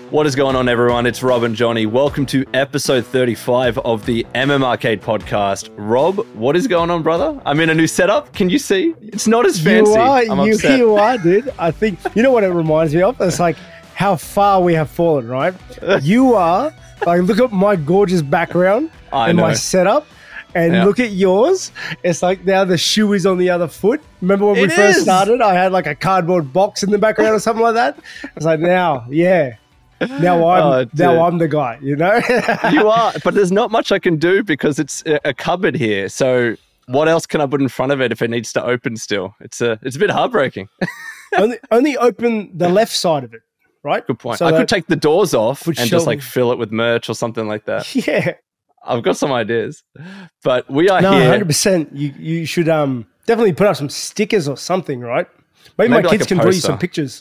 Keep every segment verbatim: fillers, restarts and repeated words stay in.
What is going on, everyone? It's Rob and Johnny. Welcome to episode thirty-five of the M M Arcade podcast. Rob, what is going on, brother? I'm in a new setup. Can you see? It's not as fancy. You are, I'm you, upset. you are, dude. I think, you know what it reminds me of? It's like how far we have fallen, right? You are, like, look at my gorgeous background I and know. my setup. And Yeah. look at yours. It's like now the shoe is on the other foot. Remember when we It first is. started? I had like a cardboard box in the background or something like that. It's like now, yeah. Now I'm Oh, dude. now I'm the guy, you know? You are, but there's not much I can do because it's a a cupboard here. So what else can I put in front of it if it needs to open still? It's a, it's a bit heartbreaking. only, only open the left side of it, right? Good point. So I that- could take the doors off and would just show- like fill it with merch or something like that. Yeah. I've got some ideas, but we are No, here. one hundred percent. You you should um definitely put up some stickers or something, right? Maybe, Maybe my like kids a can draw you poster. some pictures.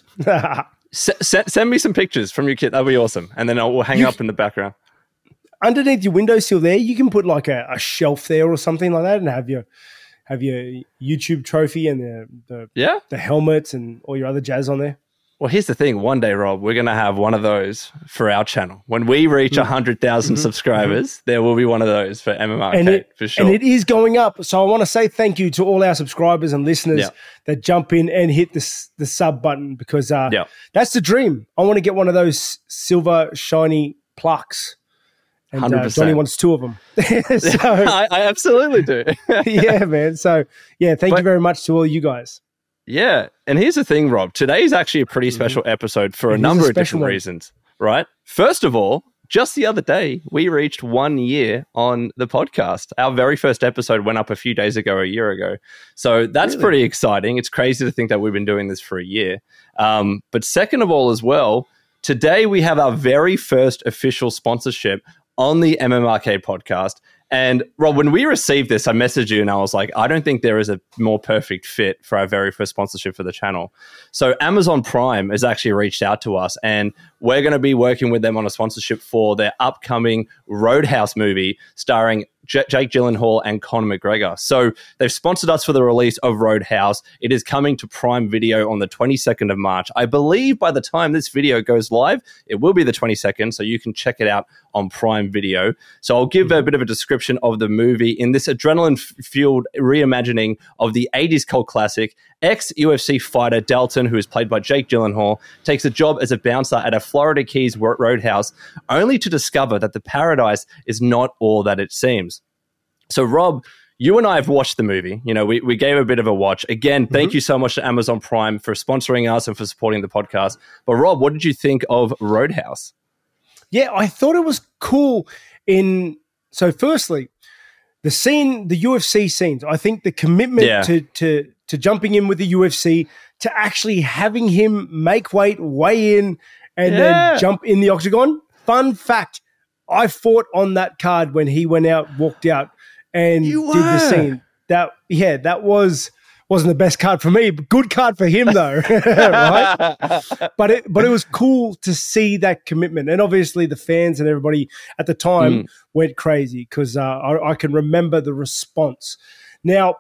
S- send, send me some pictures from your kid. That'll be awesome. And then I'll we'll hang You- up in the background. Underneath your windowsill there, you can put like a, a shelf there or something like that, and have your have your YouTube trophy and the the, Yeah. the helmets and all your other jazz on there. Well, here's the thing. One day, Rob, we're going to have one of those for our channel. When we reach one hundred thousand subscribers, there will be one of those for M M R And Arcade, it, for sure. and it is going up. So I want to say thank you to all our subscribers and listeners Yeah. that jump in and hit this the sub button because uh, Yeah. that's the dream. I want to get one of those silver shiny plaques. And one hundred uh, percent. Johnny wants two of them. so, I, I absolutely do. yeah, man. So, yeah, thank But- you very much to all you guys. Yeah. And here's the thing, Rob. Today is actually a pretty special episode for It a is a number of special different one. reasons, right? First of all, just the other day, we reached one year on the podcast. Our very first episode went up a few days ago, a year ago. So that's Really? pretty exciting. It's crazy to think that we've been doing this for a year. Um, but second of all, as well, today we have our very first official sponsorship on the M M Arcade podcast. And Rob, when we received this, I messaged you and I was like, I don't think there is a more perfect fit for our very first sponsorship for the channel. So Amazon Prime has actually reached out to us and we're going to be working with them on a sponsorship for their upcoming Roadhouse movie starring J- Jake Gyllenhaal and Conor McGregor. So they've sponsored us for the release of Roadhouse. It is coming to Prime Video on the twenty-second of March. I believe by the time this video goes live, it will be the twenty-second, so you can check it out on Prime Video. So I'll give a bit of a description of the movie in this adrenaline-fueled reimagining of the eighties cult classic. Ex-U F C fighter Dalton, who is played by Jake Gyllenhaal, takes a job as a bouncer at a Florida Keys ro- roadhouse, only to discover that the paradise is not all that it seems. So, Rob, you and I have watched the movie. You know, we, we gave a bit of a watch. Again, thank you so much to Amazon Prime for sponsoring us and for supporting the podcast. But, Rob, what did you think of Roadhouse? Yeah, I thought it was cool in so firstly, the scene, the U F C scenes, I think the commitment Yeah. to to to jumping in with the U F C, to actually having him make weight, weigh in, and Yeah. then jump in the octagon. Fun fact, I fought on that card when he went out, walked out, and You did the were. scene. That yeah, that was wasn't the best card for me, but good card for him though. Right? But it but it was cool to see that commitment, and obviously the fans and everybody at the time Mm. went crazy because uh, I, I can remember the response. Now,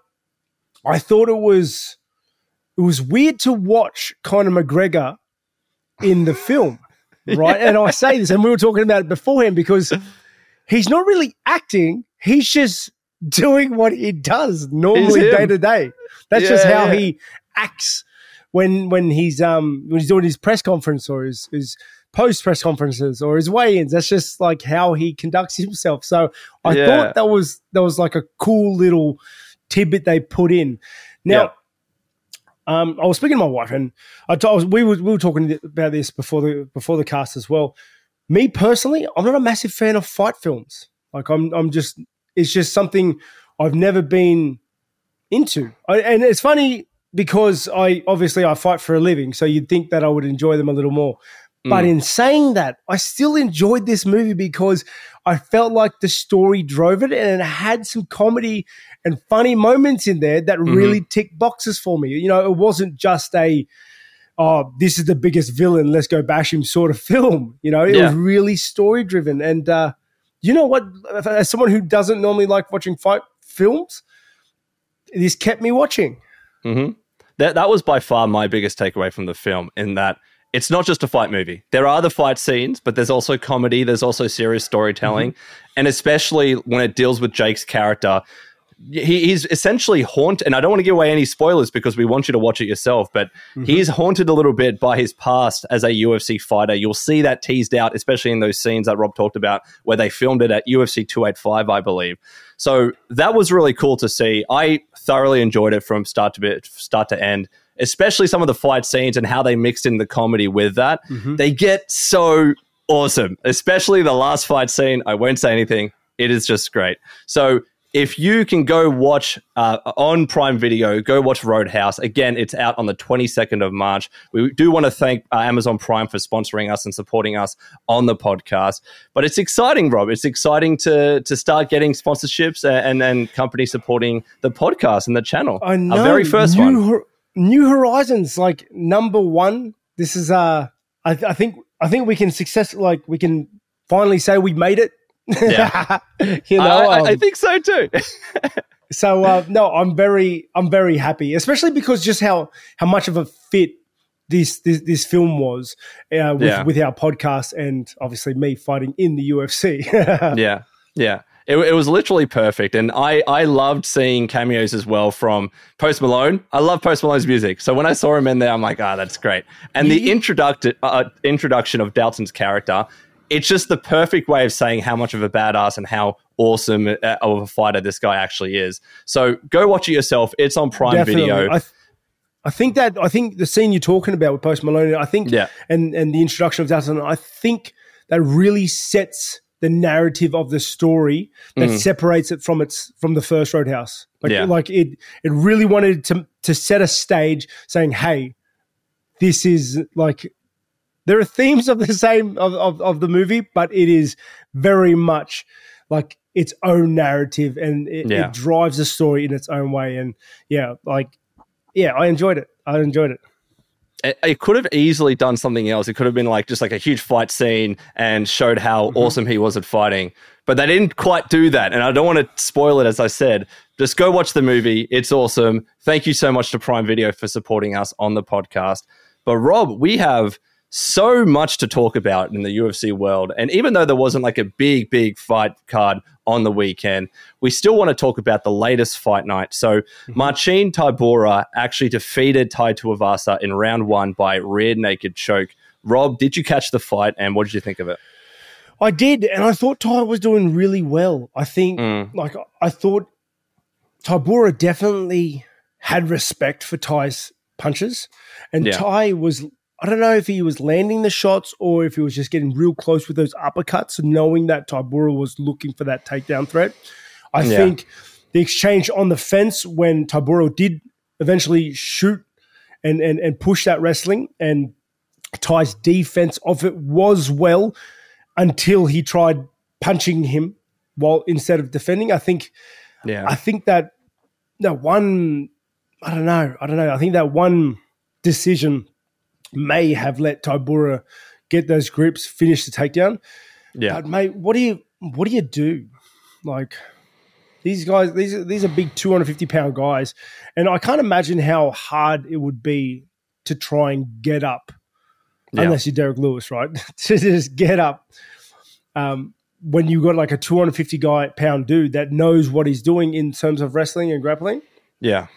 I thought it was it was weird to watch Conor McGregor in the film, right? And I say this, and we were talking about it beforehand because he's not really acting; he's just doing what he does normally him. day to day. That's just Yeah, how yeah. he acts when when he's um when he's doing his press conference or his his post press conferences or his weigh-ins. That's just like how he conducts himself. So I Yeah. thought that was that was like a cool little tidbit they put in. Now, um, I was speaking to my wife, and I told we were we were talking about this before the before the cast as well. Me personally, I'm not a massive fan of fight films. Like I'm I'm just it's just something I've never been into. I, and it's funny because I obviously I fight for a living, so you'd think that I would enjoy them a little more. But Mm. in saying that, I still enjoyed this movie because I felt like the story drove it and it had some comedy and funny moments in there that Mhm. really ticked boxes for me. You know, it wasn't just a, oh, this is the biggest villain, let's go bash him sort of film. You know, it Yeah. was really story driven. And uh, you know what? As someone who doesn't normally like watching fight films, this kept me watching. hmm That that was by far my biggest takeaway from the film, in that it's not just a fight movie. There are the fight scenes, but there's also comedy. There's also serious storytelling. Mm-hmm. And especially when it deals with Jake's character, he is essentially haunted. And I don't want to give away any spoilers because we want you to watch it yourself, but mm-hmm. he is haunted a little bit by his past as a U F C fighter. You'll see that teased out, especially in those scenes that Rob talked about where they filmed it at U F C two eighty-five, I believe. So that was really cool to see. I thoroughly enjoyed it from start to bit, start to end. Especially some of the fight scenes and how they mixed in the comedy with that. Mm-hmm. They get so awesome, especially the last fight scene. I won't say anything. It is just great. So if you can go watch uh, on Prime Video, go watch Roadhouse. Again, it's out on the twenty-second of March. We do want to thank uh, Amazon Prime for sponsoring us and supporting us on the podcast. But it's exciting, Rob. It's exciting to to start getting sponsorships and, and companies supporting the podcast and the channel. I know. Our very first New one. Ho- New Horizons, like number one. This is uh, I, th- I think I think we can success like we can finally say we made it. Yeah, you know, I, um, I think so too. so uh, no, I'm very I'm very happy, especially because just how how much of a fit this this, this film was uh, with, yeah. with our podcast and obviously me fighting in the U F C. yeah, yeah. It, it was literally perfect. And I, I loved seeing cameos as well from Post Malone. I love Post Malone's music. So when I saw him in there, I'm like, ah, oh, that's great. And the introduct- uh, introduction of Dalton's character, it's just the perfect way of saying how much of a badass and how awesome uh, of a fighter this guy actually is. So go watch it yourself. It's on Prime Definitely. Video. I, th- I think that I think the scene you're talking about with Post Malone, I think, yeah. and, and the introduction of Dalton, I think that really sets the narrative of the story that mm. separates it from its from the first Roadhouse. Like, yeah. like it it really wanted to to set a stage saying, hey, this is like there are themes of the same of, of, of the movie, but it is very much like its own narrative and it, yeah. it drives the story in its own way. And yeah, like yeah, I enjoyed it. I enjoyed it. It could have easily done something else. It could have been like just like a huge fight scene and showed how mm-hmm. awesome he was at fighting. But they didn't quite do that. And I don't want to spoil it, as I said. Just go watch the movie. It's awesome. Thank you so much to Prime Video for supporting us on the podcast. But Rob, we have so much to talk about in the U F C world. And even though there wasn't like a big, big fight card on the weekend, we still want to talk about the latest fight night. So mm-hmm. Marcin Tybura actually defeated Tai Tuivasa in round one by rear naked choke. Rob, did you catch the fight and what did you think of it? I did, and I thought Tai was doing really well. I think, mm. like, I thought Tybura definitely had respect for Tai's punches, and yeah. Tai was, I don't know if he was landing the shots or if he was just getting real close with those uppercuts, knowing that Tybura was looking for that takedown threat. I yeah. think the exchange on the fence when Tybura did eventually shoot and, and, and push that wrestling, and Tai's defense of it was well until he tried punching him while instead of defending. I think, yeah, I think that that one, I don't know, I don't know. I think that one decision may have let Tybura get those grips, finish the takedown. Yeah, but mate, what do you what do you do? Like these guys, these are, these are big two hundred fifty pound guys, and I can't imagine how hard it would be to try and get up. Yeah. Unless you're Derek Lewis, right? To just get up um, when you've got like a two hundred fifty guy pound dude that knows what he's doing in terms of wrestling and grappling. Yeah,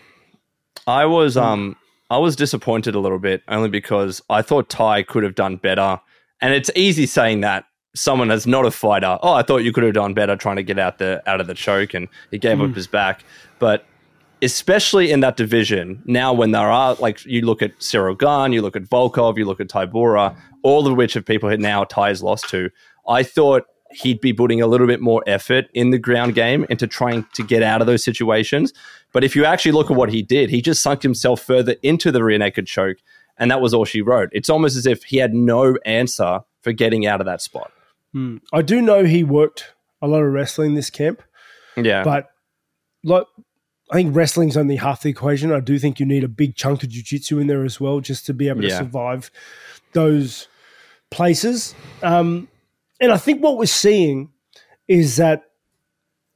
I was um I was disappointed a little bit only because I thought Tai could have done better, and it's easy saying that someone that's not a fighter. Oh, I thought you could have done better trying to get out the out of the choke, and he gave mm. up his back, but. Especially in that division, now when there are, like, you look at Cyril Gane, you look at Volkov, you look at Tybura, all of which of people now Ty's lost to, I thought he'd be putting a little bit more effort in the ground game into trying to get out of those situations. But if you actually look at what he did, he just sunk himself further into the rear naked choke, and that was all she wrote. It's almost as if he had no answer for getting out of that spot. Hmm. I do know he worked a lot of wrestling this camp. Yeah. But, like, I think wrestling's only half the equation. I do think you need a big chunk of jiu-jitsu in there as well just to be able yeah. to survive those places. Um, and I think what we're seeing is that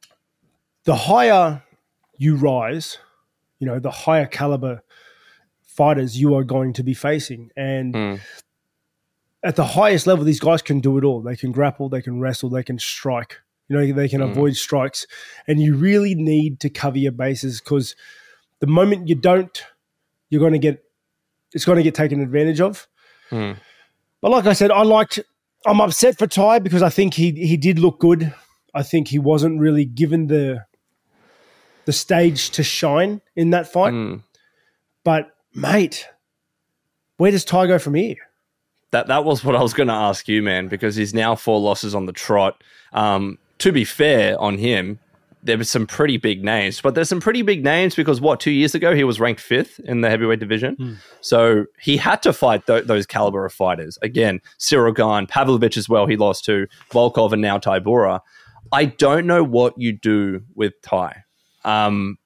the higher you rise, you know, the higher caliber fighters you are going to be facing. And Mm. at the highest level, these guys can do it all. They can grapple, they can wrestle, they can strike. You know, they can mm. avoid strikes. And you really need to cover your bases, because the moment you don't, you're going to get, it's going to get taken advantage of. Mm. But like I said, I liked, I'm upset for Tai because I think he he did look good. I think he wasn't really given the the stage to shine in that fight. Mm. But, mate, where does Tai go from here? That that was what I was going to ask you, man, because he's now four losses on the trot. Um, to be fair on him, there were some pretty big names, but there's some pretty big names because, what, two years ago, he was ranked fifth in the heavyweight division. Mm. So he had to fight th- those caliber of fighters. Again, Cyril Gane, Pavlovich as well, he lost to Volkov, and now Tybura. I don't know what you do with Tai. Um,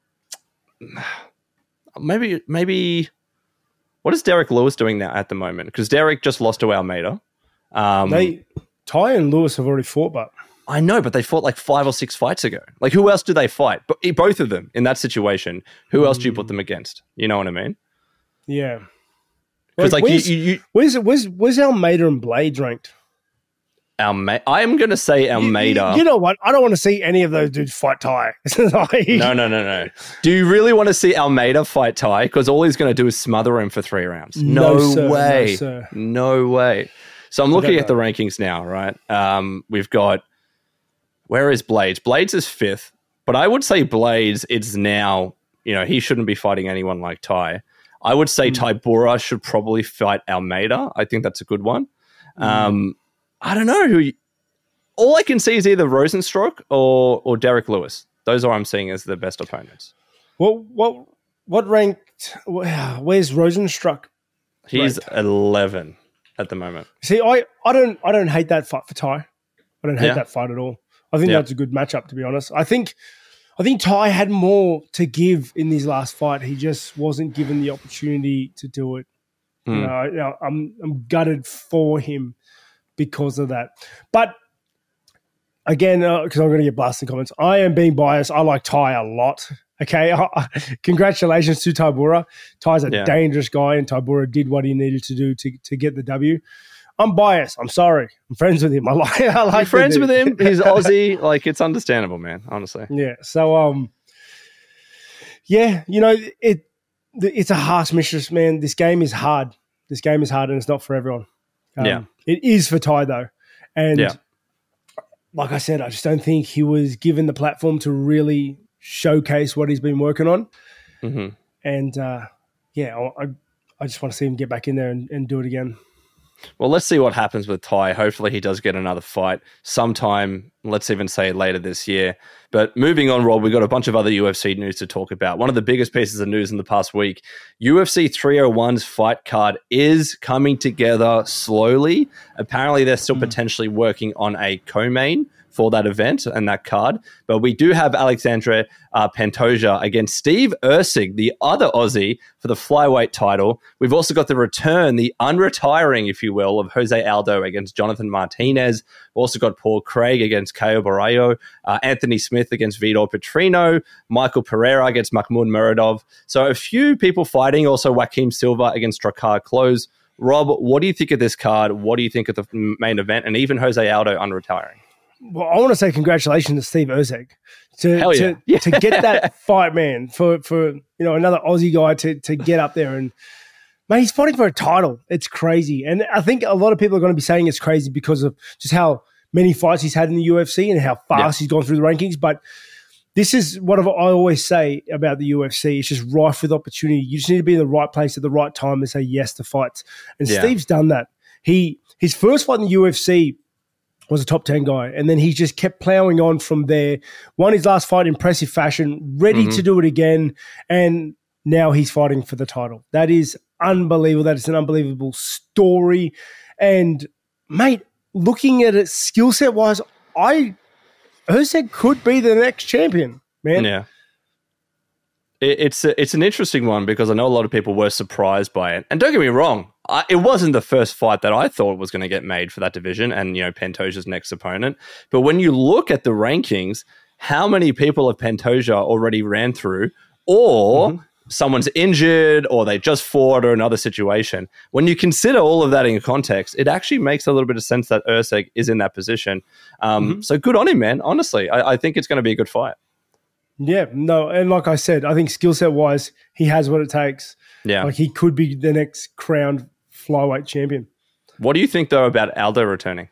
maybe, maybe, what is Derek Lewis doing now at the moment? Because Derek just lost to Almeida. Um, they, Tai and Lewis have already fought, but I know, but they fought like five or six fights ago. Like, who else do they fight? But both of them in that situation. Who else mm. do you put them against? You know what I mean? Yeah. Because like where's, you, you, you, where's where's where's Almeida and Blades ranked? Almeida. I am going to say Almeida. You, you, you know what? I don't want to see any of those dudes fight Tai. like, no, no, no, no. Do you really want to see Almeida fight Tai? Because all he's going to do is smother him for three rounds. No, no sir, way. No, sir. No way. So I'm looking at the rankings now, right? Um, we've got, where is Blades? Blades is fifth, but I would say Blades is now, you know, he shouldn't be fighting anyone like Tai. I would say mm. Tybura should probably fight Almeida. I think that's a good one. Mm. Um, I don't know who. You, all I can see is either Rosenstruck or or Derek Lewis. Those are I'm seeing as the best opponents. Well, what what ranked? Where's Rosenstruck? He's ranked? eleven at the moment. See, I, I don't I don't hate that fight for Tai. I don't hate yeah. that fight at all. I think yeah. that's a good matchup, to be honest. I think I think Tai had more to give in his last fight. He just wasn't given the opportunity to do it. Mm. You know, you know, I'm I'm gutted for him because of that. But again, because uh, I'm going to get blasted in comments, I am being biased. I like Tai a lot. Okay, congratulations to Tybura. Tai's a yeah. dangerous guy, and Tybura did what he needed to do to to get the W. I'm biased. I'm sorry. I'm friends with him. I like. I like You're friends with him. He's Aussie. Like, it's understandable, man. Honestly. Yeah. So, um, yeah, you know, it. It's a harsh mistress, man. This game is hard. This game is hard, and it's not for everyone. Um, yeah. It is for Tai though, and yeah. like I said, I just don't think he was given the platform to really showcase what he's been working on. Mm-hmm. And uh, yeah, I I just want to see him get back in there and, and do it again. Well, let's see what happens with Tai. Hopefully he does get another fight sometime, let's even say later this year. But moving on, Rob, we've got a bunch of other U F C news to talk about. One of the biggest pieces of news in the past week, U F C three oh one's fight card is coming together slowly. Apparently they're still mm. potentially working on a co-main for that event and that card. But we do have Alexandre uh, Pantoja against Steve Erceg, the other Aussie, for the flyweight title. We've also got the return, the unretiring, if you will, of Jose Aldo against Jonathan Martinez. We've also got Paul Craig against Caio Borralho, uh, Anthony Smith against Vitor Petrino, Michael Pereira against Mahmoud Muradov. So a few people fighting, also Joaquim Silva against Drakkar Klose. Rob, what do you think of this card? What do you think of the main event? And even Jose Aldo unretiring? Well, I want to say congratulations to Steve Erceg to yeah. to, Yeah. to get that fight, man. For for you know another Aussie guy to to get up there and man, he's fighting for a title. It's crazy, and I think a lot of people are going to be saying it's crazy because of just how many fights he's had in the U F C and how fast yeah. he's gone through the rankings. But this is what I always say about the U F C. It's just rife with opportunity. You just need to be in the right place at the right time and say yes to fights. And yeah. Steve's done that. He his first fight in the U F C was a top ten guy. And then he just kept plowing on from there. Won his last fight in impressive fashion, ready mm-hmm. to do it again. And now he's fighting for the title. That is unbelievable. That is an unbelievable story. And, mate, looking at it skill set wise, I Erceg could be the next champion, man. Yeah. It, it's a, it's an interesting one because I know a lot of people were surprised by it. And don't get me wrong, I, it wasn't the first fight that I thought was going to get made for that division and, you know, Pantoja's next opponent. But when you look at the rankings, how many people have Pantoja already ran through or mm-hmm. someone's injured or they just fought or another situation. When you consider all of that in context, it actually makes a little bit of sense that Usyk is in that position. Um, mm-hmm. So good on him, man. Honestly, I, I think it's going to be a good fight. Yeah, no, and like I said, I think skill set wise, he has what it takes. Yeah, like he could be the next crowned flyweight champion. What do you think though about Aldo returning?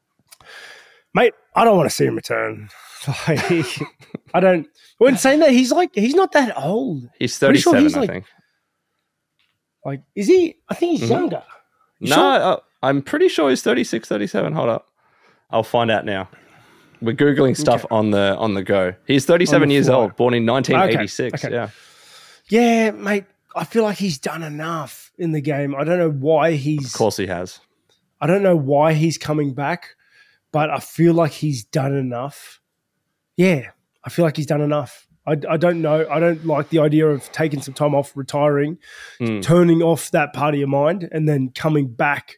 Mate, I don't want to see him return. Like, I don't. When saying that, he's like he's not that old. He's thirty-seven, sure he's I like, think. Like, is he? I think he's mm-hmm. younger. You no, sure? uh, I'm pretty sure he's thirty-six, thirty-seven. Hold up, I'll find out now. We're googling stuff okay. on the on the go. He's thirty-seven years floor. old, born in nineteen eighty-six. Okay. Okay. Yeah, yeah, mate. I feel like he's done enough in the game. I don't know why he's. Of course, he has. I don't know why he's coming back, but I feel like he's done enough. Yeah, I feel like he's done enough. I, I don't know. I don't like the idea of taking some time off, retiring, mm. turning off that part of your mind, and then coming back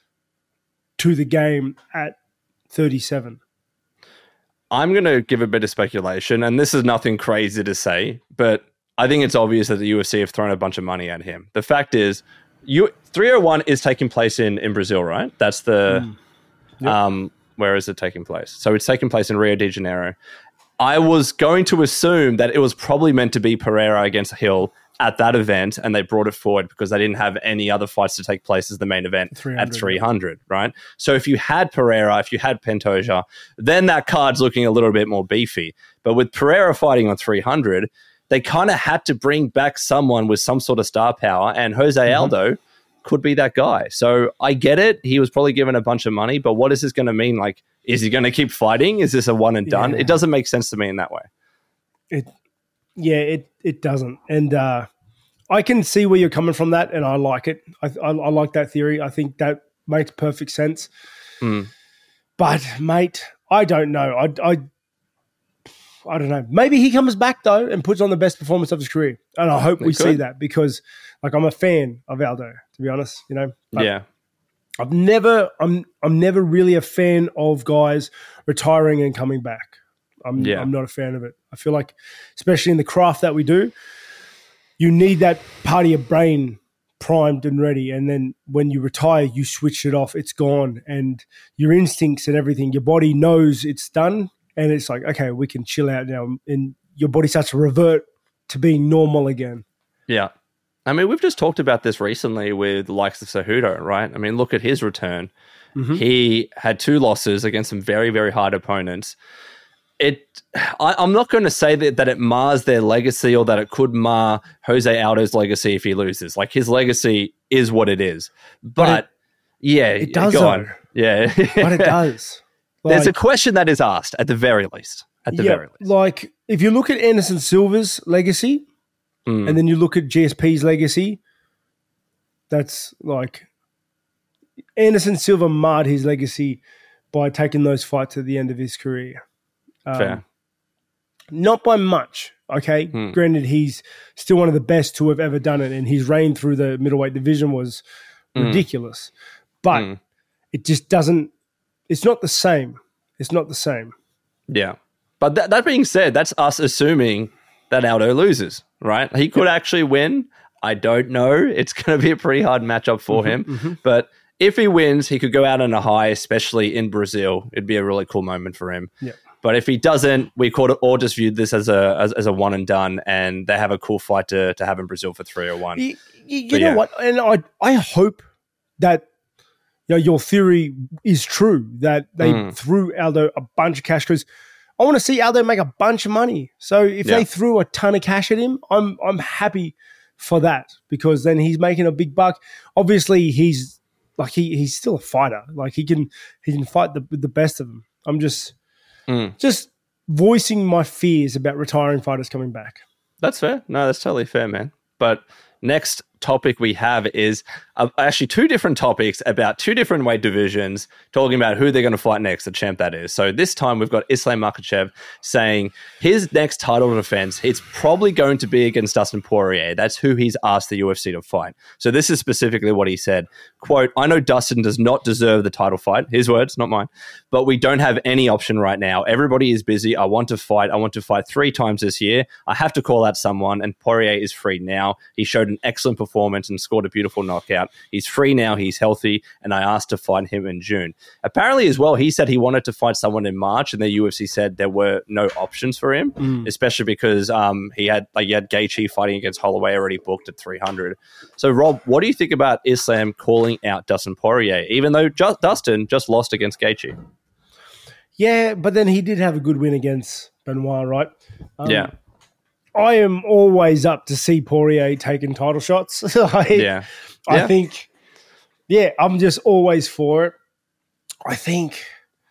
to the game at thirty-seven. I'm going to give a bit of speculation, and this is nothing crazy to say, but I think it's obvious that the U F C have thrown a bunch of money at him. The fact is, you, three oh one is taking place in, in Brazil, right? That's the... Mm. Yep. Um, where is it taking place? So it's taking place in Rio de Janeiro. I was going to assume that it was probably meant to be Pereira against Hill at that event, and they brought it forward because they didn't have any other fights to take place as the main event at three hundred, right? So if you had Pereira, if you had Pantoja, then that card's looking a little bit more beefy. But with Pereira fighting on three hundred, they kind of had to bring back someone with some sort of star power, and Jose mm-hmm. Aldo could be that guy. So I get it. He was probably given a bunch of money, but what is this going to mean? Like, is he going to keep fighting? Is this a one and done? Yeah. It doesn't make sense to me in that way. It, yeah, it it doesn't. And uh, I can see where you're coming from that, and I like it. I, I, I like that theory. I think that makes perfect sense. Mm. But, mate, I don't know. I, I, I don't know. Maybe he comes back, though, and puts on the best performance of his career. And I hope we could. see that because, like, I'm a fan of Aldo, to be honest, you know? But yeah. I've never, I'm, I'm never really a fan of guys retiring and coming back. I'm, yeah. I'm not a fan of it. I feel like, especially in the craft that we do, you need that part of your brain primed and ready. And then when you retire, you switch it off. It's gone. And your instincts and everything, your body knows it's done. And it's like, okay, we can chill out now. And your body starts to revert to being normal again. Yeah. I mean, we've just talked about this recently with the likes of Cejudo, right? I mean, look at his return. Mm-hmm. He had two losses against some very, very hard opponents. It, I, I'm not going to say that, that it mars their legacy or that it could mar Jose Aldo's legacy if he loses. Like, his legacy is what it is. But, but it, yeah, it does. Go on. Yeah. But it does. Like, there's a question that is asked at the very least. At the yeah, very least. Like, if you look at Anderson Silva's legacy, mm. and then you look at G S P's legacy, that's like Anderson Silva marred his legacy by taking those fights at the end of his career. Um, Fair. Not by much, okay? Hmm. Granted, he's still one of the best to have ever done it, and his reign through the middleweight division was mm. ridiculous. But mm. it just doesn't – it's not the same. It's not the same. Yeah. But that, that being said, that's us assuming that Aldo loses, right? He could yep. actually win. I don't know. It's going to be a pretty hard matchup for mm-hmm, him. Mm-hmm. But if he wins, he could go out on a high, especially in Brazil. It'd be a really cool moment for him. Yep. But if he doesn't, we could all just viewed this as a as, as a one and done, and they have a cool fight to, to have in Brazil for three oh one. You, you, you know yeah. what? And I I hope that you know your theory is true, that they mm. threw Aldo a bunch of cash, because I want to see Aldo make a bunch of money. So if yeah. they threw a ton of cash at him, I'm I'm happy for that, because then he's making a big buck. Obviously, he's like he he's still a fighter. Like he can he can fight the the best of them. I'm just. Mm. Just voicing my fears about retiring fighters coming back. That's fair. No, that's totally fair, man. But next topic we have is uh, actually two different topics about two different weight divisions, talking about who they're going to fight next, the champ that is. So this time we've got Islam Makhachev saying his next title defense, it's probably going to be against Dustin Poirier. That's who he's asked the U F C to fight. So this is specifically what he said. Quote, I know Dustin does not deserve the title fight. His words, not mine. But we don't have any option right now. Everybody is busy. I want to fight. I want to fight three times this year. I have to call out someone, and Poirier is free now. He showed an excellent performance and scored a beautiful knockout. He's free now. He's healthy, and I asked to fight him in June. Apparently as well, he said he wanted to fight someone in March, and the U F C said there were no options for him, mm. especially because um, he had like you had Gaethje fighting against Holloway already booked at three hundred. So, Rob, what do you think about Islam calling out Dustin Poirier, even though just, Dustin just lost against Gaethje? Yeah, but then he did have a good win against Benoit, right? Um, yeah. I am always up to see Poirier taking title shots. like, yeah. I yeah. think, yeah, I'm just always for it. I think,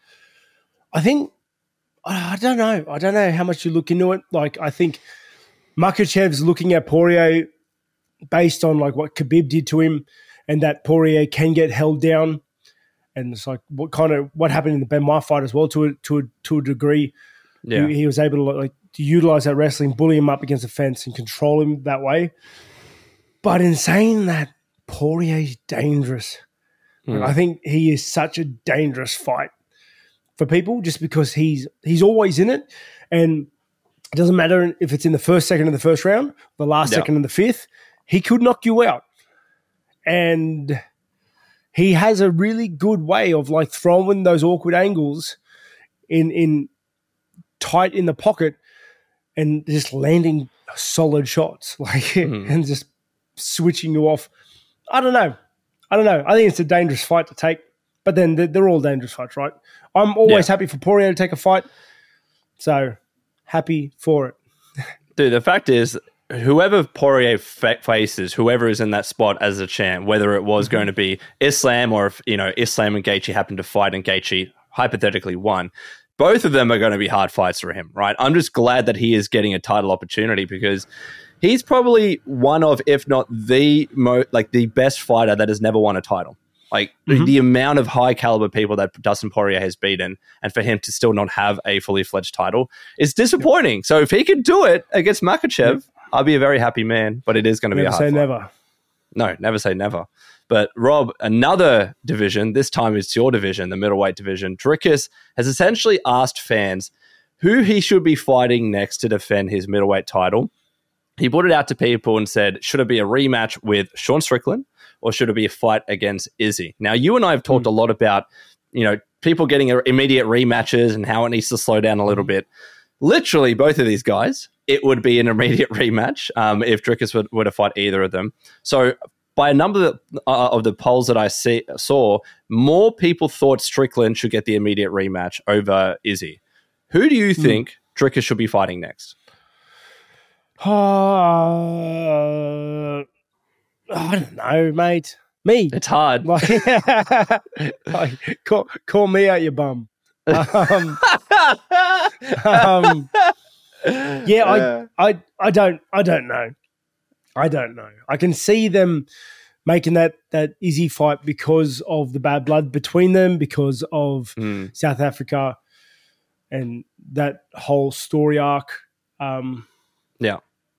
I think, I don't know. I don't know how much you look into it. Like, I think Makhachev's looking at Poirier based on like what Khabib did to him, and that Poirier can get held down. And it's like what kind of what happened in the Benoit fight as well to a to a, to a degree. Yeah. He, he was able to like to utilize that wrestling, bully him up against the fence, and control him that way. But in saying that, Poirier's dangerous. Mm. Like, I think he is such a dangerous fight for people, just because he's he's always in it, and it doesn't matter if it's in the first second of the first round, the last yeah. second of the fifth. He could knock you out, and he has a really good way of like throwing those awkward angles in in tight in the pocket and just landing solid shots, like mm. and just switching you off. I don't know. I don't know. I think it's a dangerous fight to take, but then they're, they're all dangerous fights, right? I'm always yeah. happy for Poirier to take a fight, so happy for it. Dude, the fact is, whoever Poirier fa- faces, whoever is in that spot as a champ, whether it was mm-hmm. going to be Islam or if, you know, Islam and Gaethje happened to fight and Gaethje hypothetically won, both of them are going to be hard fights for him, right? I'm just glad that he is getting a title opportunity, because he's probably one of, if not the mo- like the best fighter that has never won a title. Like mm-hmm. the amount of high caliber people that Dustin Poirier has beaten, and for him to still not have a fully fledged title is disappointing. Yep. So if he can do it against Makhachev, yep. I'll be a very happy man, but it is going to never be a hard say fight. never. No, never say never. But Rob, another division, this time it's your division, the middleweight division. Dricus has essentially asked fans who he should be fighting next to defend his middleweight title. He put it out to people and said, should it be a rematch with Sean Strickland, or should it be a fight against Izzy? Now, you and I have talked mm. a lot about, you know, people getting immediate rematches and how it needs to slow down a little bit. Literally, both of these guys, it would be an immediate rematch um, if Dricus were, were to fight either of them. So by a number of the, uh, of the polls that I see, saw, more people thought Strickland should get the immediate rematch over Izzy. Who do you think mm. Dricus should be fighting next? Uh, I don't know, mate. Me. It's hard. Like, like, call, call me out your bum. Um, um, yeah, I, I, I don't, I don't know. I don't know. I can see them making that that Izzy fight because of the bad blood between them, because of mm. South Africa and that whole story arc. Um, yeah.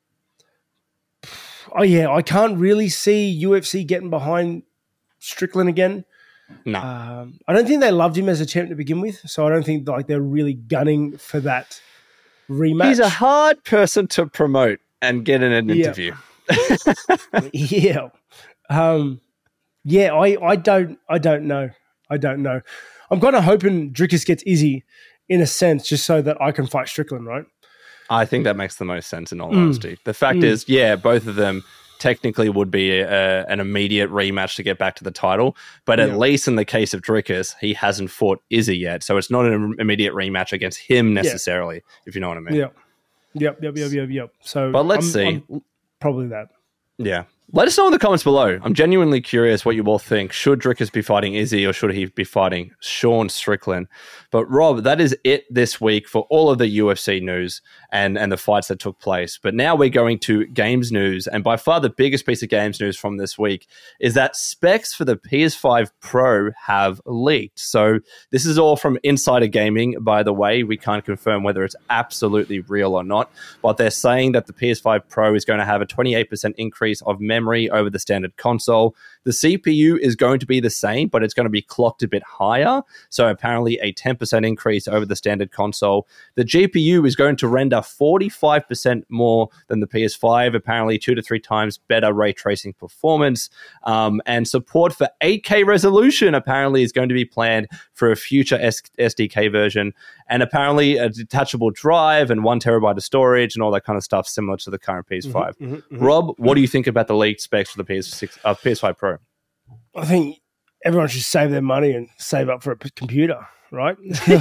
Oh, yeah, I can't really see U F C getting behind Strickland again. No. Um, I don't think they loved him as a champ to begin with, so I don't think like they're really gunning for that rematch. He's a hard person to promote and get in an yeah. interview. yeah. Um, yeah, I, I don't I don't know. I don't know. I'm kind of hoping Dricus gets Izzy in a sense, just so that I can fight Strickland, right? I think that makes the most sense, in all mm. honesty. The fact mm. is, yeah, both of them technically would be a, an immediate rematch to get back to the title. But at yeah. least in the case of Dricus, he hasn't fought Izzy yet. So it's not an immediate rematch against him necessarily, yeah. if you know what I mean. Yeah. Yep, yep, yep, yep, yep. So but let's I'm, see. I'm probably that. Yeah. Let us know in the comments below. I'm genuinely curious what you all think. Should Dricus be fighting Izzy or should he be fighting Sean Strickland? But Rob, that is it this week for all of the U F C news and, and the fights that took place. But now we're going to games news. And by far the biggest piece of games news from this week is that specs for the P S five Pro have leaked. So this is all from Insider Gaming, by the way. We can't confirm whether it's absolutely real or not. But they're saying that the P S five Pro is going to have a twenty-eight percent increase of memory over the standard console. The C P U is going to be the same, but it's going to be clocked a bit higher. So apparently a ten percent increase over the standard console. The G P U is going to render forty-five percent more than the P S five, apparently two to three times better ray tracing performance. Um, and support for eight K resolution apparently is going to be planned for a future S- SDK version. And apparently a detachable drive and one terabyte of storage and all that kind of stuff similar to the current P S five. Mm-hmm, mm-hmm. Rob, what do you think about the leaked specs for the P S six, uh, P S five Pro? I think everyone should save their money and save up for a p- computer, right?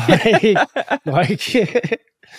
like, like,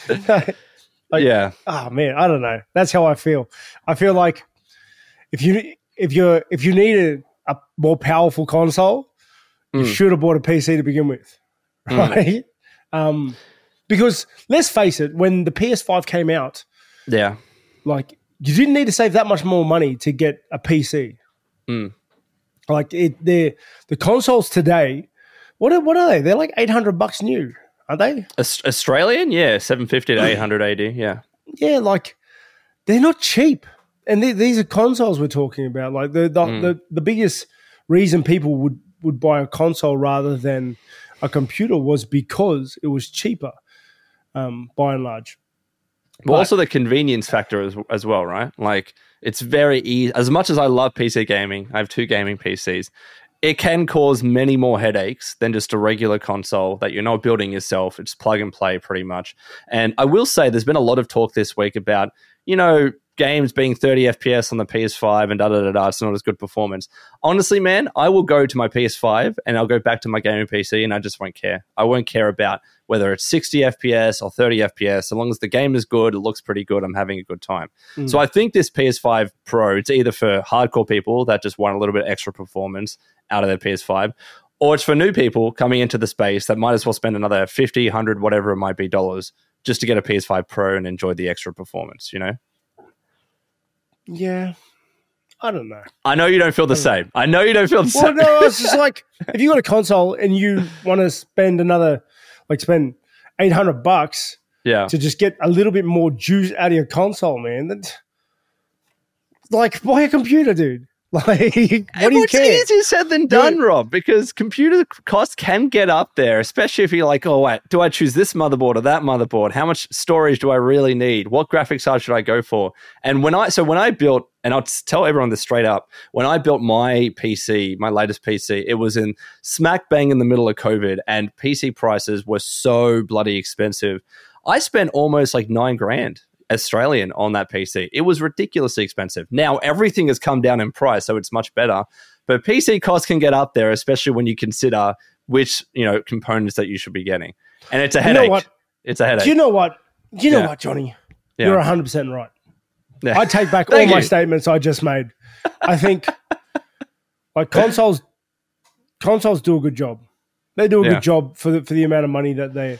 like, yeah. Oh man, I don't know. That's how I feel. I feel like if you if you're if you need a, a more powerful console, mm. you should have bought a P C to begin with, right? Mm. Um, because let's face it, when the P S five came out, yeah, like you didn't need to save that much more money to get a P C. Mm. Like it, the the consoles today, what are, what are they? They're like eight hundred bucks new, aren't they? Australian, yeah, seven fifty to eight hundred A D, yeah, yeah. Like they're not cheap, and they, these are consoles we're talking about. Like the the, mm. the the biggest reason people would would buy a console rather than a computer was because it was cheaper, um, by and large. But well, also the convenience factor as, as well, right? Like, it's very easy. As much as I love P C gaming, I have two gaming P Cs, it can cause many more headaches than just a regular console that you're not building yourself. It's plug and play pretty much. And I will say there's been a lot of talk this week about, you know, games being thirty F P S on the P S five and da-da-da-da, it's not as good performance. Honestly, man, I will go to my P S five and I'll go back to my gaming P C and I just won't care. I won't care about whether it's sixty F P S or thirty F P S. So long as the game is good, it looks pretty good, I'm having a good time. Mm. So I think this P S five Pro, it's either for hardcore people that just want a little bit extra performance out of their P S five, or it's for new people coming into the space that might as well spend another fifty, one hundred, whatever it might be, dollars just to get a P S five Pro and enjoy the extra performance, you know? Yeah, I don't know. I know you don't feel the same. I know you don't feel the well, same. Well, no, it's just like if you got a console and you want to spend another, like spend eight hundred bucks, yeah, to just get a little bit more juice out of your console, man. That's, like, buy a computer, dude. Like, what do you it's care? It's easier said than done, Rob, because computer costs can get up there, especially if you're like, oh, wait, do I choose this motherboard or that motherboard? How much storage do I really need? What graphics card should I go for? And when I, so when I built, and I'll tell everyone this straight up, when I built my P C, my latest P C, it was in smack bang in the middle of COVID and P C prices were so bloody expensive. I spent almost like nine grand Australian on that P C. It was ridiculously expensive. Now everything has come down in price, so it's much better. But P C costs can get up there, especially when you consider which, you know, components that you should be getting. And it's a headache. You know what? It's a headache. Do you know what? Do you know yeah. what, Johnny? Yeah. You're one hundred percent right. Yeah. I take back all you. my statements I just made. I think like consoles consoles do a good job. They do a yeah. good job for the for the amount of money that they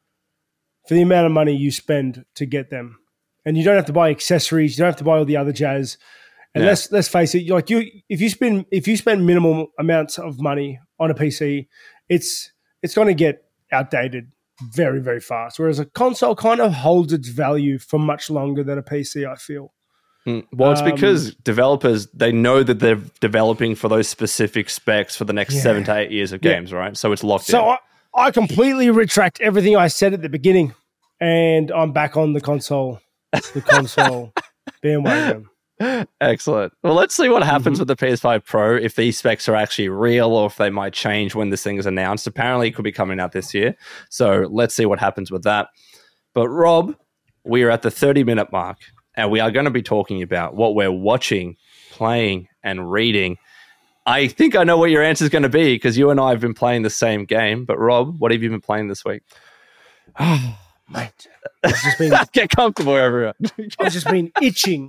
for the amount of money you spend to get them. And you don't have to buy accessories. You don't have to buy all the other jazz. And yeah. let's let's face it. Like you, if you spend if you spend minimal amounts of money on a P C, it's it's going to get outdated very very fast. Whereas a console kind of holds its value for much longer than a P C. I feel. Mm. Well, it's um, because developers they know that they're developing for those specific specs for the next yeah. seven to eight years of games, yeah. right? So it's locked so in. So I, I completely retract everything I said at the beginning, and I'm back on the console. The console bandwagon. Excellent. Well, let's see what happens mm-hmm. with the P S five Pro, if these specs are actually real or if they might change when this thing is announced. Apparently, it could be coming out this year. So let's see what happens with that. But Rob, we are at the thirty-minute mark, and we are going to be talking about what we're watching, playing, and reading. I think I know what your answer is going to be because you and I have been playing the same game. But Rob, what have you been playing this week? Mate, I've just been get comfortable, everyone. I've just been itching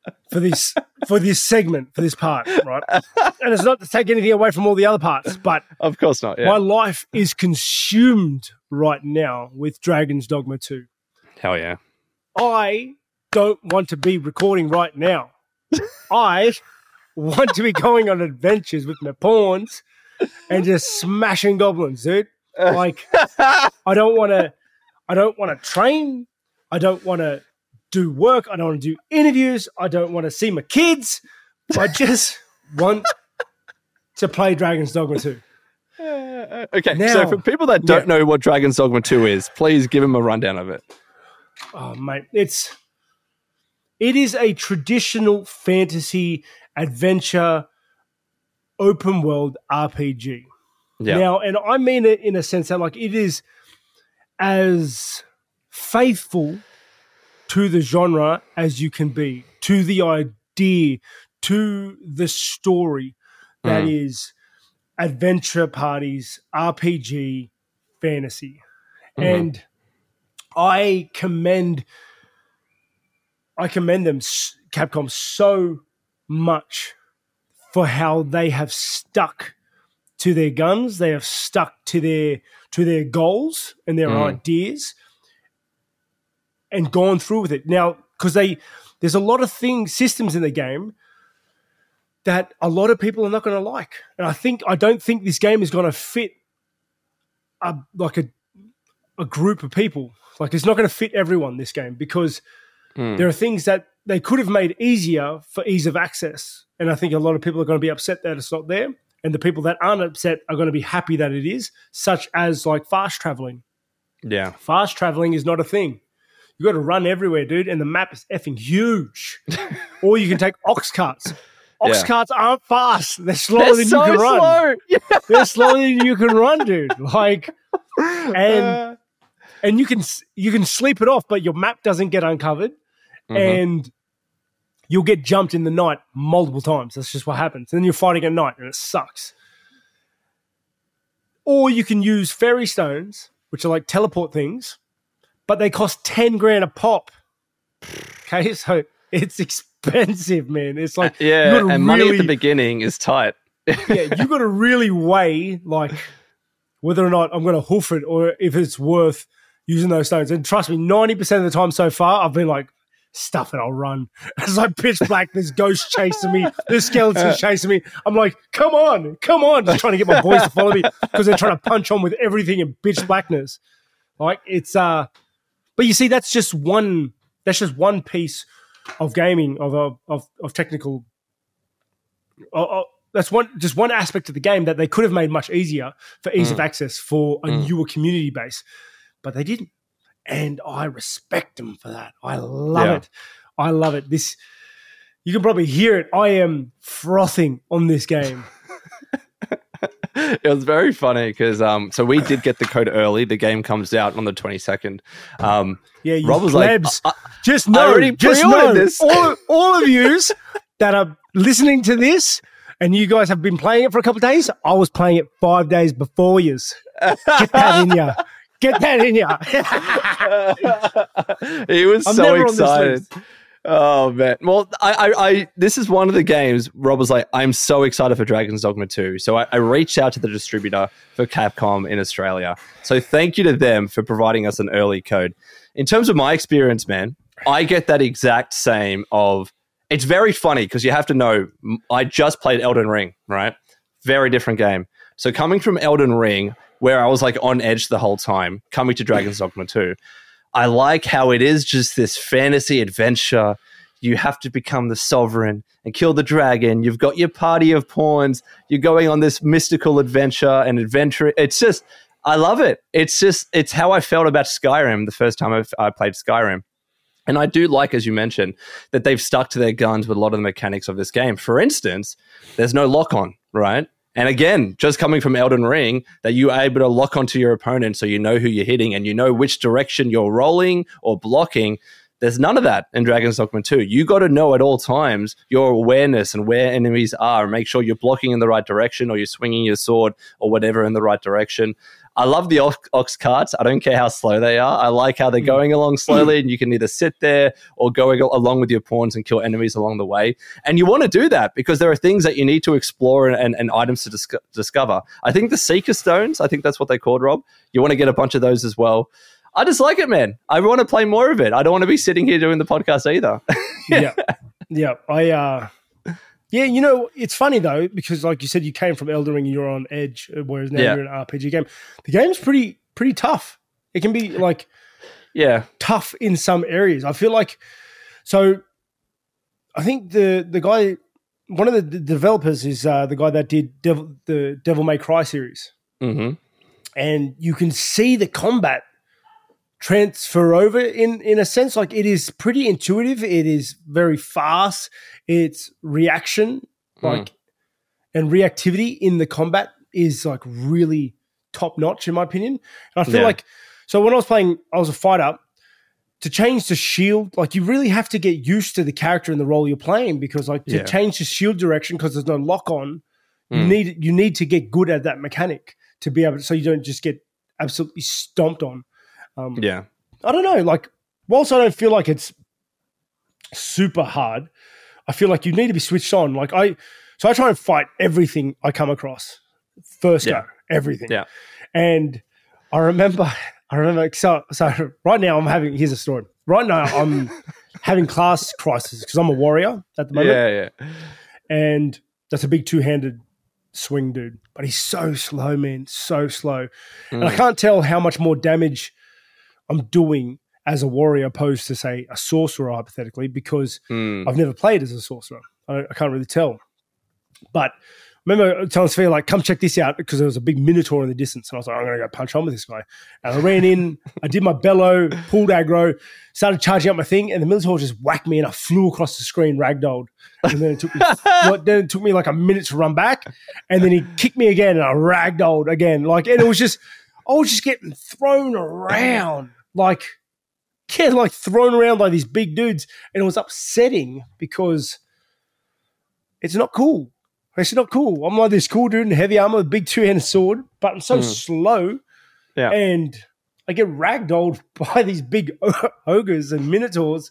for this for this segment, for this part, right? And it's not to take anything away from all the other parts, but of course not. Yeah. My life is consumed right now with Dragon's Dogma two. Hell yeah. I don't want to be recording right now. I want to be going on adventures with my pawns and just smashing goblins, dude. Like, I don't want to. I don't want to train. I don't want to do work. I don't want to do interviews. I don't want to see my kids. I just want to play Dragon's Dogma two. Uh, okay, now, so for people that don't yeah. know what Dragon's Dogma two is, please give them a rundown of it. Oh, mate, it's it is a traditional fantasy adventure open world R P G. Yeah. Now, and I mean it in a sense that like it is as faithful to the genre as you can be, to the idea, to the story that mm. is adventure parties, R P G, fantasy. Mm-hmm. And I commend I commend them, Capcom, so much for how they have stuck to their guns. They have stuck to their to their goals and their mm. ideas and gone through with it. Now, because they there's a lot of things, systems in the game that a lot of people are not going to like. And I think I don't think this game is going to fit a, like a a group of people. Like, it's not going to fit everyone, this game, because mm. there are things that they could have made easier for ease of access. And I think a lot of people are going to be upset that it's not there. And the people that aren't upset are going to be happy that it is, such as like fast traveling. Yeah. Fast traveling is not a thing. You got to run everywhere, dude. And the map is effing huge. Or you can take ox carts. Ox yeah. carts aren't fast. They're slower They're than so you can slow. run. Yeah. They're slower than you can run, dude. Like, and... Uh. And you can you can sleep it off, but your map doesn't get uncovered, mm-hmm. and you'll get jumped in the night multiple times. That's just what happens. And then you're fighting at night, and it sucks. Or you can use fairy stones, which are like teleport things, but they cost ten grand a pop. Okay, so it's expensive, man. It's like uh, yeah, and really, money at the beginning is tight. Yeah, you got to really weigh like whether or not I'm going to hoof it or if it's worth using those stones. And trust me, ninety percent of the time so far, I've been like, stuff it, I'll run. It's like pitch black, there's ghosts chasing me, there's skeletons chasing me. I'm like, come on, come on. Just trying to get my boys to follow me because they're trying to punch on with everything in pitch blackness. Like, it's, uh, but you see, that's just one, that's just one piece of gaming, of, of, of, of technical, of, of, that's one, just one aspect of the game that they could have made much easier for ease mm. of access for a mm. newer community base. But they didn't. And I respect them for that. I love yeah. it. I love it. This, you can probably hear it. I am frothing on this game. It was very funny because um, so we did get the code early. The game comes out on the twenty-second. Um, yeah, you Rob was plebs, like, I, just know, I just know, this. all, all of yous that are listening to this and you guys have been playing it for a couple of days, I was playing it five days before yous. Get that in ya. Get that in ya. He was I'm so never excited. Oh man! Well, I, I, I, this is one of the games. Rob was like, "I'm so excited for Dragon's Dogma two." So I, I reached out to the distributor for Capcom in Australia. So thank you to them for providing us an early code. In terms of my experience, man, I get that exact same. Of it's very funny because you have to know. I just played Elden Ring, right? Very different game. So coming from Elden Ring, where I was like on edge the whole time, coming to Dragon's Dogma two, I like how it is just this fantasy adventure. You have to become the sovereign and kill the dragon. You've got your party of pawns. You're going on this mystical adventure and adventure. It's just, I love it. It's just, it's how I felt about Skyrim the first time I, I played Skyrim. And I do like, as you mentioned, that they've stuck to their guns with a lot of the mechanics of this game. For instance, there's no lock-on, right? And again, just coming from Elden Ring, that you're able to lock onto your opponent so you know who you're hitting and you know which direction you're rolling or blocking. There's none of that in Dragon's Dogma two. You got to know at all times your awareness and where enemies are and make sure you're blocking in the right direction or you're swinging your sword or whatever in the right direction. I love the ox, ox carts. I don't care how slow they are. I like how they're going along slowly, and you can either sit there or go along with your pawns and kill enemies along the way. And you want to do that because there are things that you need to explore and, and, and items to dis- discover. I think the Seeker Stones, I think that's what they called, Rob. You want to get a bunch of those as well. I just like it, man. I want to play more of it. I don't want to be sitting here doing the podcast either. yeah. Yeah. I, uh, yeah, you know, it's funny though, because like you said, you came from Elden Ring and you're on Edge, whereas now yeah. you're in an R P G game. The game's pretty, pretty tough. It can be like, yeah, tough in some areas. I feel like, so I think the, the guy, one of the d- developers is uh, the guy that did Devil, the Devil May Cry series. Mm-hmm. And you can see the combat transfer over in, in a sense. Like it is pretty intuitive. It is very fast. It's reaction, like, mm. and reactivity in the combat is like really top notch in my opinion. And I feel yeah. like, so when I was playing, I was a fighter. To change to shield, like you really have to get used to the character and the role you're playing because like to yeah. change to shield direction because there's no lock on, mm. you need you need to get good at that mechanic to be able to, so you don't just get absolutely stomped on. Um, yeah. I don't know. Like, whilst I don't feel like it's super hard, I feel like you need to be switched on. Like I, so I try and fight everything I come across. First yeah. go, everything. Yeah. And I remember, I remember, so, so right now I'm having, here's a story. Right now I'm having class crisis because I'm a warrior at the moment. Yeah, yeah. And that's a big two-handed swing dude. But he's so slow, man, so slow. Mm. And I can't tell how much more damage I'm doing as a warrior opposed to, say, a sorcerer, hypothetically, because mm. I've never played as a sorcerer. I, I can't really tell. But I remember telling Sophia, like, come check this out, because there was a big minotaur in the distance. And I was like, I'm going to go punch on with this guy. And I ran in, I did my bellow, pulled aggro, started charging up my thing, and the minotaur just whacked me, and I flew across the screen, ragdolled. And then it took me, then it took me like a minute to run back, and then he kicked me again, and I ragdolled again. Like, and it was just, I was just getting thrown around, like, getting like thrown around by these big dudes, and it was upsetting because it's not cool. It's not cool. I'm like this cool dude in heavy armor with a big two-handed sword, but I'm so mm. slow, yeah. and I get ragdolled by these big ogres and minotaurs.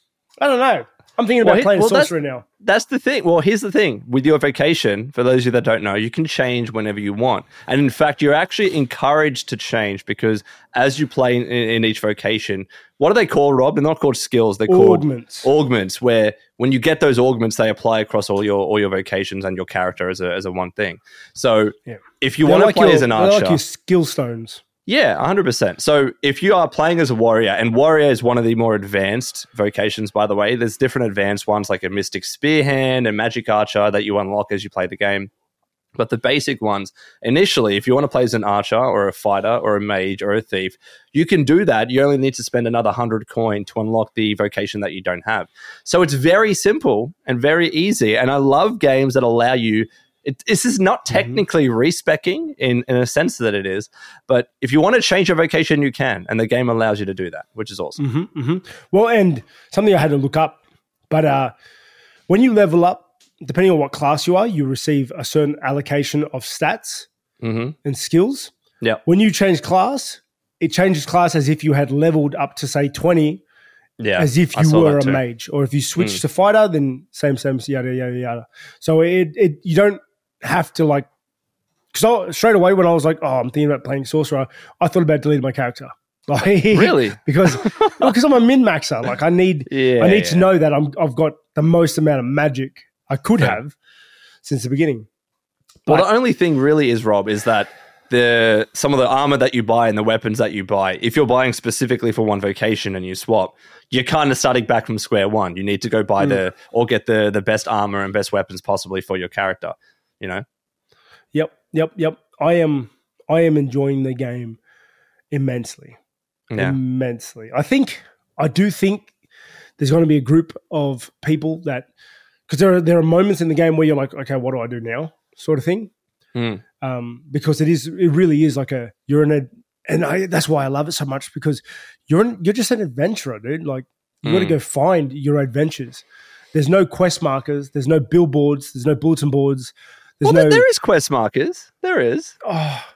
I don't know. I'm thinking about well, playing well, sorcerer that's, now. That's the thing. Well, here's the thing. With your vocation, for those of you that don't know, you can change whenever you want. And in fact, you're actually encouraged to change because as you play in, in each vocation, what are they called, Rob? They're not called skills. They're augments. called augments, where when you get those augments, they apply across all your all your vocations and your character as a as a one thing. So yeah. if you they're want like to play your, as an archer... They're like your skill stones. Yeah, one hundred percent. So if you are playing as a warrior, and warrior is one of the more advanced vocations, by the way, there's different advanced ones like a mystic spear hand and magic archer that you unlock as you play the game. But the basic ones, initially, if you want to play as an archer or a fighter or a mage or a thief, you can do that. You only need to spend another one hundred coin to unlock the vocation that you don't have. So it's very simple and very easy. And I love games that allow you... It, this is not technically mm-hmm. respecking in, in a sense that it is, but if you want to change your vocation, you can, and the game allows you to do that, which is awesome. Mm-hmm, mm-hmm. Well, and something I had to look up, but uh, when you level up, depending on what class you are, you receive a certain allocation of stats mm-hmm. and skills. Yeah. When you change class, it changes class as if you had leveled up to, say, twenty, yeah, as if you were a mage. Or if you switch mm. to fighter, then same, same, yada, yada, yada. So it, it you don't have to like, because straight away when I was like, oh, I'm thinking about playing sorcerer, I thought about deleting my character. Like, really? because because I'm a min maxer. Like I need yeah, I need yeah. to know that I'm I've got the most amount of magic I could yeah. have since the beginning. But, well, the only thing really is, Rob, is that the some of the armor that you buy and the weapons that you buy, if you're buying specifically for one vocation and you swap, you're kind of starting back from square one. You need to go buy mm. the or get the the best armor and best weapons possibly for your character. You know? Yep, yep, yep. I am I am enjoying the game immensely. Yeah. Immensely. I think I do think there's going to be a group of people that, because there are there are moments in the game where you're like, okay, what do I do now? Sort of thing. Mm. Um, because it is it really is like a you're in a and I, that's why I love it so much, because you're in, you're just an adventurer, dude. Like you mm. got to go find your adventures. There's no quest markers. There's no billboards. There's no bulletin boards. There's well, no, there is quest markers. There is. Oh,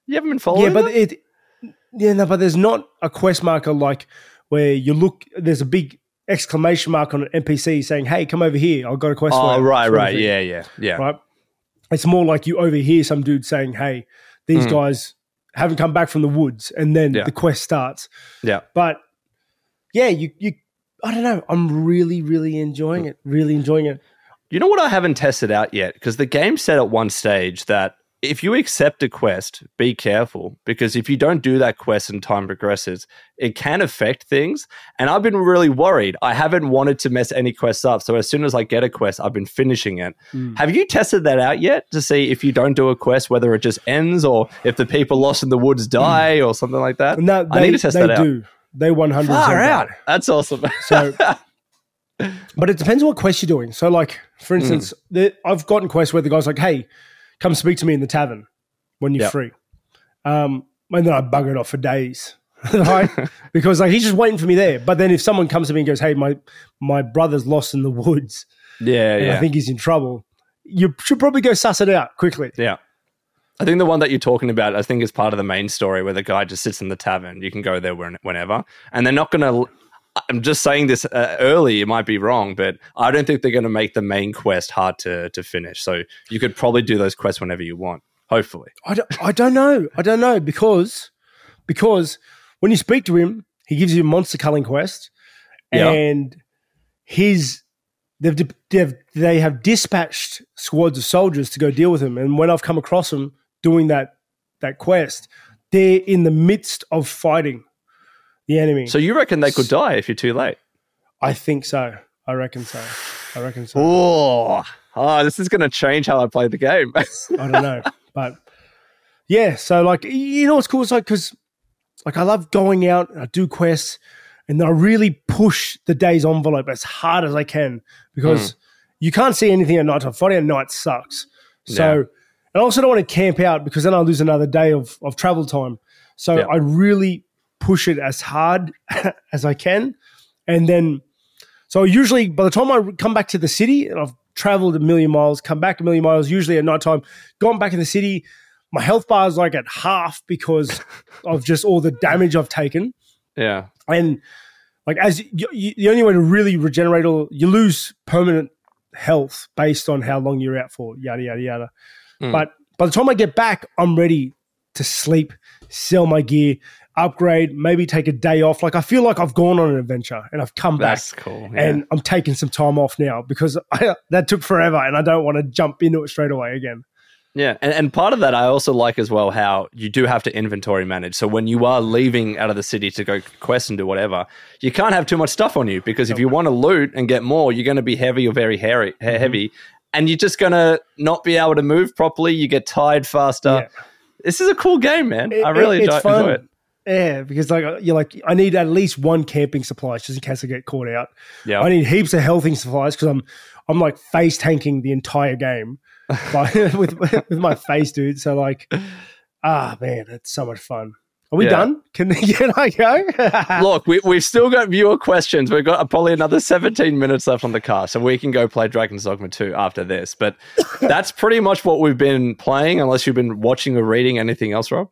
You haven't been following Yeah, but them? it. Yeah, no, but there's not a quest marker like where you look. There's a big exclamation mark on an N P C saying, "Hey, come over here. I've got a quest for Oh, you." right, sort of right. thing, Yeah, yeah, yeah. right. It's more like you overhear some dude saying, "Hey, these Mm. guys haven't come back from the woods," and then Yeah. the quest starts. Yeah. But yeah, you you. I don't know. I'm really, really enjoying it. Really enjoying it. You know what I haven't tested out yet? Because the game said at one stage that if you accept a quest, be careful, because if you don't do that quest and time progresses, it can affect things. And I've been really worried. I haven't wanted to mess any quests up. So as soon as I get a quest, I've been finishing it. Mm. Have you tested that out yet to see if you don't do a quest, whether it just ends or if the people lost in the woods die mm. or something like that? No, they, I need to test they that do. out. They one hundred percent Far out. That's awesome. So, but it depends on what quest you're doing. So like, for instance, mm. the, I've gotten quests where the guy's like, "Hey, come speak to me in the tavern when you're yep. free." Um, and then I bug it off for days, right? Because like he's just waiting for me there. But then if someone comes to me and goes, "Hey, my my brother's lost in the woods," yeah, and yeah. I think he's in trouble, you should probably go suss it out quickly. Yeah. I think the one that you're talking about, I think is part of the main story where the guy just sits in the tavern. You can go there when, whenever. And they're not going to, I'm just saying this uh, early, it might be wrong, but I don't think they're going to make the main quest hard to to finish. So you could probably do those quests whenever you want, hopefully. I don't, I don't know. I don't know because, because when you speak to him, he gives you a monster culling quest and yeah. his... They've, they've, they have dispatched squads of soldiers to go deal with him. And when I've come across them doing that that quest, they're in the midst of fighting the enemy. So you reckon they could die if you're too late? I think so. I reckon so. I reckon so. Oh, oh this is going to change how I play the game. I don't know. But yeah, so like, you know what's cool? It's like, because like I love going out and I do quests. And I really push the day's envelope as hard as I can because mm. you can't see anything at night time. Fighting at night sucks. So, yeah. and I also don't want to camp out because then I'll lose another day of, of travel time. So yeah. I really push it as hard as I can. And then, so usually by the time I come back to the city and I've traveled a million miles, come back a million miles, usually at night time, gone back in the city, my health bar is like at half because of just all the damage I've taken. Yeah. And like as you, you, the only way to really regenerate, all you lose permanent health based on how long you're out for, yada, yada, yada. Mm. But by the time I get back, I'm ready to sleep, sell my gear, upgrade, maybe take a day off. Like I feel like I've gone on an adventure and I've come back. That's cool. Yeah. And I'm taking some time off now because I, that took forever and I don't want to jump into it straight away again. Yeah, and, and part of that I also like as well how you do have to inventory manage. So when you are leaving out of the city to go quest and do whatever, you can't have too much stuff on you because if you want to loot and get more, you're going to be heavy or very hairy, mm-hmm. heavy, and you're just going to not be able to move properly. You get tired faster. Yeah. This is a cool game, man. It, I really it, it's enjoy, fun. enjoy it. Yeah, because like you're like, I need at least one camping supply just in case I get caught out. Yeah, I need heaps of healthing supplies because I'm I'm like face tanking the entire game. Like, with with my face, dude. So like, ah, man, it's so much fun. Are we yeah. done? Can, can I go? Look, we, we've still got viewer questions. We've got probably another seventeen minutes left on the cast, so we can go play Dragon's Dogma two after this. But that's pretty much what we've been playing, unless you've been watching or reading anything else, Rob.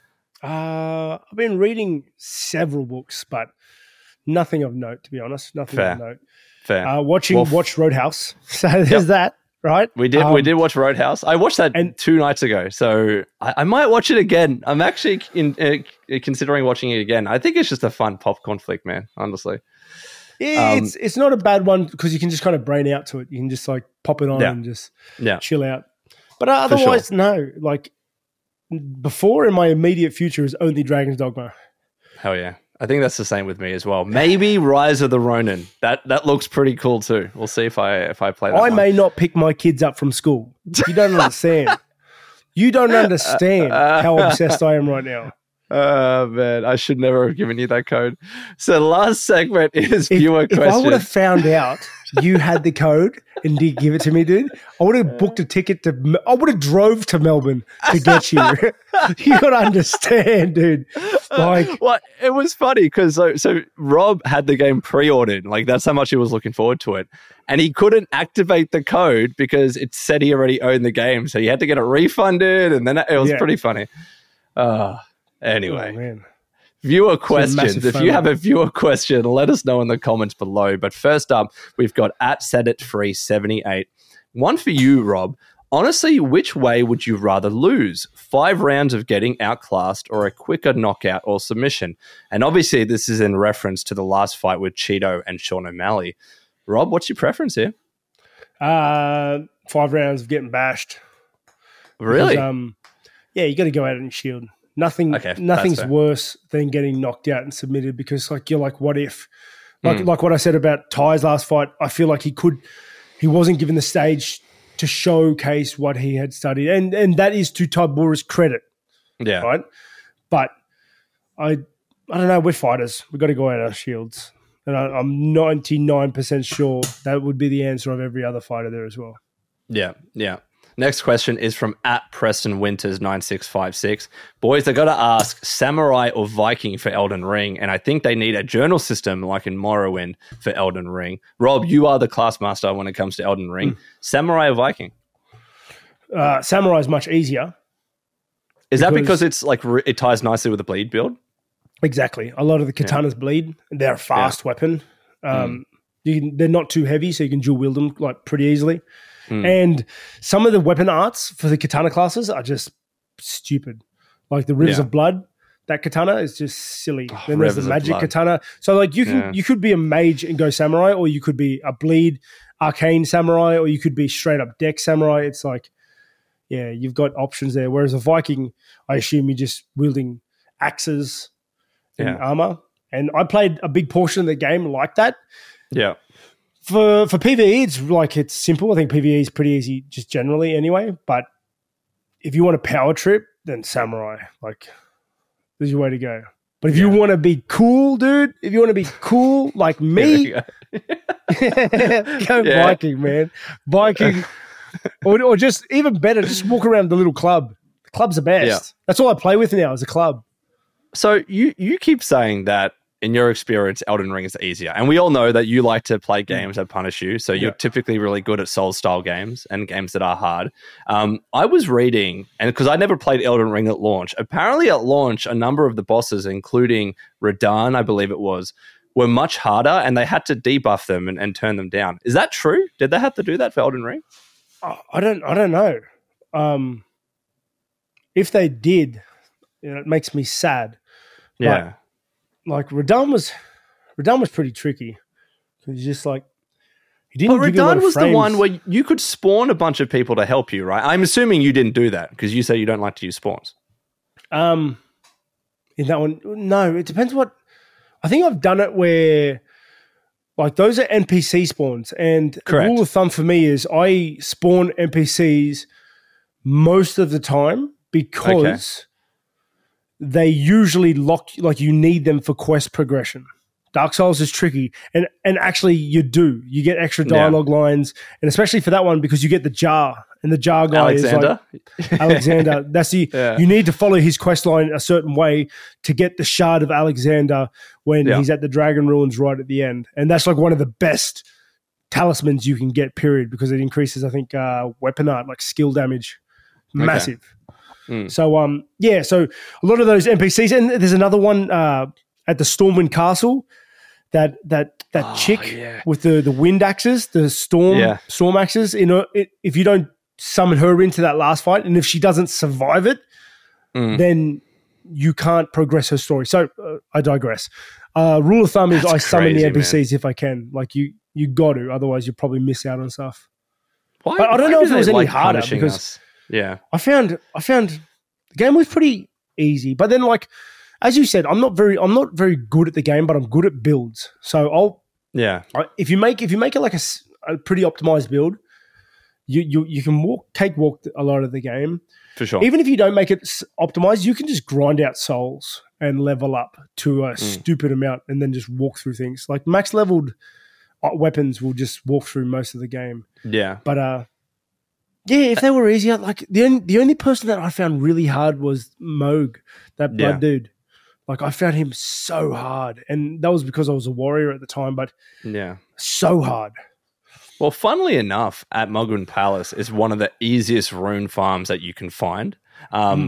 Uh, I've been reading several books, but nothing of note, to be honest. Nothing Fair. of note. Fair. Uh, watching well, watched Roadhouse. So there's yep. that. Right, we did. Um, we did watch Roadhouse. I watched that and, two nights ago, so I, I might watch it again. I'm actually in, uh, considering watching it again. I think it's just a fun popcorn flick, man. Honestly, yeah, um, it's it's not a bad one because you can just kind of brain out to it. You can just like pop it on yeah. and just yeah. chill out. But otherwise, sure. no. Like before, in my immediate future is only Dragon's Dogma. Hell yeah. I think that's the same with me as well. Maybe Rise of the Ronin. That that looks pretty cool too. We'll see if I if I play that. I one. may not pick my kids up from school. You don't understand. You don't understand how obsessed I am right now. Oh man, I should never have given you that code. So the last segment is if, viewer if questions. If I would have found out you had the code and did give it to me, dude, I would have booked a ticket to. I would have drove to Melbourne to get you. You got to understand, dude. Like, well, it was funny because so, so Rob had the game pre-ordered. Like that's how much he was looking forward to it, and he couldn't activate the code because it said he already owned the game, so he had to get it refunded, and then it was yeah. pretty funny. Uh, anyway. Oh, man. Viewer questions. If you have a viewer question, let us know in the comments below. But first up, we've got at set it free seventy-eight. One for you, Rob. Honestly, which way would you rather lose? Five rounds of getting outclassed or a quicker knockout or submission? And obviously, this is in reference to the last fight with Cheeto and Sean O'Malley. Rob, what's your preference here? Uh, five rounds of getting bashed. Really? Because, um, yeah, you got to go out and shield. Nothing, okay, nothing's worse than getting knocked out and submitted because, like, you're like, what if? Like, mm. like what I said about Ty's last fight, I feel like he could, he wasn't given the stage to showcase what he had studied, and and that is to Tybura's credit. Yeah, right. But I, I don't know. We're fighters. We've got to go out our shields, and I, I'm ninety-nine percent sure that would be the answer of every other fighter there as well. Yeah, yeah. Next question is from at Preston Winters nine six five six. Boys, I got to ask, Samurai or Viking for Elden Ring? And I think they need a journal system like in Morrowind for Elden Ring. Rob, you are the class master when it comes to Elden Ring. Mm. Samurai or Viking? Uh, Samurai is much easier. Is because, that because it's like it ties nicely with the bleed build? Exactly. A lot of the katanas yeah. bleed. They're a fast yeah. weapon. Um, mm. you can, they're not too heavy, so you can dual wield them like pretty easily. Mm. And some of the weapon arts for the katana classes are just stupid. Like the Rivers yeah. of Blood, that katana is just silly. Oh, then there's the magic katana. So like you can yeah. you could be a mage and go samurai, or you could be a bleed arcane samurai, or you could be straight up deck samurai. It's like, yeah, you've got options there. Whereas a Viking, I assume you're just wielding axes and yeah. armor. And I played a big portion of the game like that. Yeah. For for PvE, it's like it's simple. I think PvE is pretty easy just generally anyway. But if you want a power trip, then Samurai. Like, this is your way to go. But if yeah. you want to be cool, dude, if you want to be cool like me, go, go yeah. Viking, man. Viking. or, or just even better, just walk around the little club. The club's the best. Yeah. That's all I play with now is a club. So you, you keep saying that in your experience, Elden Ring is easier. And we all know that you like to play games that punish you. So you're yeah. typically really good at Souls-style games and games that are hard. Um, I was reading, and because I never played Elden Ring at launch, apparently at launch, a number of the bosses, including Radahn, I believe it was, were much harder and they had to debuff them and, and turn them down. Is that true? Did they have to do that for Elden Ring? I don't I don't know. Um, if they did, you know, it makes me sad. Yeah. But, like Radahn was, Radahn was pretty tricky because just like he didn't. But give Radahn you a lot of was frames. the one where you could spawn a bunch of people to help you, right? I'm assuming you didn't do that because you say you don't like to use spawns. Um, in that one, no. It depends what. I think I've done it where, like, those are N P C spawns, and Correct. the rule of thumb for me is I spawn N P Cs most of the time because. Okay. They usually lock, like you need them for quest progression. Dark Souls is tricky. And and actually you do. You get extra dialogue yeah. lines. And especially for that one, because you get the jar. And the jar guy Alexander? is like Alexander. That's the yeah. you need to follow his quest line a certain way to get the shard of Alexander when yeah. he's at the Dragon Ruins right at the end. And that's like one of the best talismans you can get, period, because it increases, I think, uh, weapon art, like skill damage. Massive. Okay. Mm. So, um, yeah, so a lot of those N P Cs, and there's another one uh, at the Stormwind Castle, that that that oh, chick yeah. with the, the wind axes, the storm yeah. storm axes. You know, it, if you don't summon her into that last fight, and if she doesn't survive it, mm. then you can't progress her story. So uh, I digress. Uh, rule of thumb is That's I summon crazy, the N P Cs man. if I can. Like you, you got to, otherwise you probably miss out on stuff. Why? But I don't know if it was any like harder because. Us? Yeah, I found I found the game was pretty easy, but then like as you said, I'm not very I'm not very good at the game, but I'm good at builds. So I'll yeah. I, if you make if you make it like a, a pretty optimized build, you you you can walk cakewalk a lot of the game for sure. Even if you don't make it optimized, you can just grind out souls and level up to a mm. stupid amount, and then just walk through things. Like max leveled weapons will just walk through most of the game. Yeah, but uh. Yeah, if they were easier, like the only, the only person that I found really hard was Moog, that blood yeah. dude. Like I found him so hard, and that was because I was a warrior at the time. But yeah, so hard. Well, funnily enough, at Mogwin Palace is one of the easiest rune farms that you can find. Um, mm.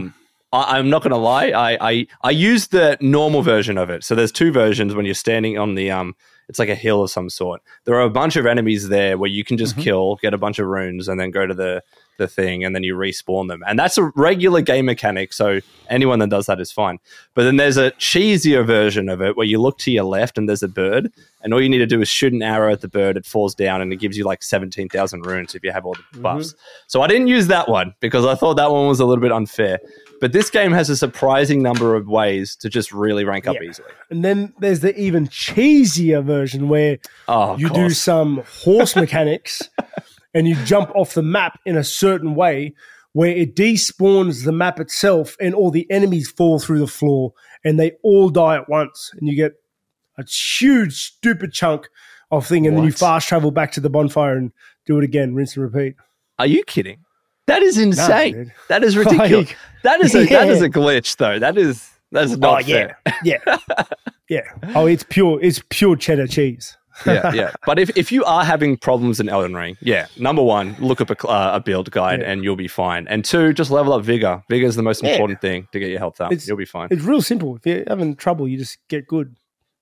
I, I'm not going to lie. I, I I use the normal version of it. So there's two versions when you're standing on the um. It's like a hill of some sort. There are a bunch of enemies there where you can just mm-hmm. kill, get a bunch of runes, and then go to the the thing, and then you respawn them. And that's a regular game mechanic, so anyone that does that is fine. But then there's a cheesier version of it where you look to your left and there's a bird, and all you need to do is shoot an arrow at the bird, it falls down, and it gives you like seventeen thousand runes if you have all the buffs. Mm-hmm. So I didn't use that one because I thought that one was a little bit unfair. But this game has a surprising number of ways to just really rank up yeah. easily. And then there's the even cheesier version where oh, you do some horse mechanics and you jump off the map in a certain way where it despawns the map itself and all the enemies fall through the floor and they all die at once. And you get a huge, stupid chunk of thing and what? Then you fast travel back to the bonfire and do it again, rinse and repeat. Are you kidding? That is insane. No, that is ridiculous. Like, that is a yeah. that is a glitch, though. That is that's not oh, yeah. fair. Yeah, yeah. Oh, it's pure. It's pure cheddar cheese. yeah, yeah. But if, if you are having problems in Elden Ring, yeah, number one, look up a, uh, a build guide yeah. and you'll be fine. And two, just level up vigor. Vigor is the most yeah. important thing to get your health up. It's, you'll be fine. It's real simple. If you're having trouble, you just get good.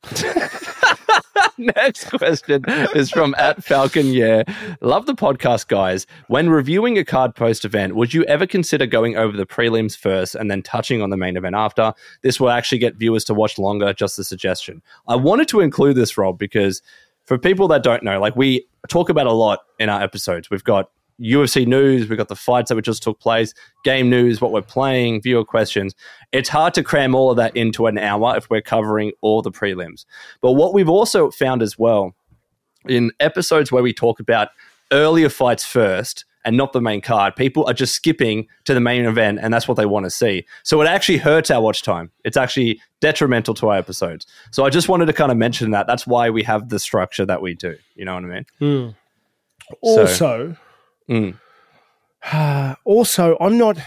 Next question is from at Falcon. Yeah, love the podcast, guys. When reviewing a card post event, would you ever consider going over the prelims first and then touching on the main event after? This will actually get viewers to watch longer. Just a suggestion. I wanted to include this, Rob, because for people that don't know, like we talk about a lot in our episodes. We've got U F C news, we've got the fights that just took place, game news, what we're playing, viewer questions. It's hard to cram all of that into an hour if we're covering all the prelims. But what we've also found as well, in episodes where we talk about earlier fights first and not the main card, people are just skipping to the main event and that's what they want to see. So it actually hurts our watch time. It's actually detrimental to our episodes. So I just wanted to kind of mention that. That's why we have the structure that we do. You know what I mean? Mm. Also... So, Mm. Uh, also, I'm not.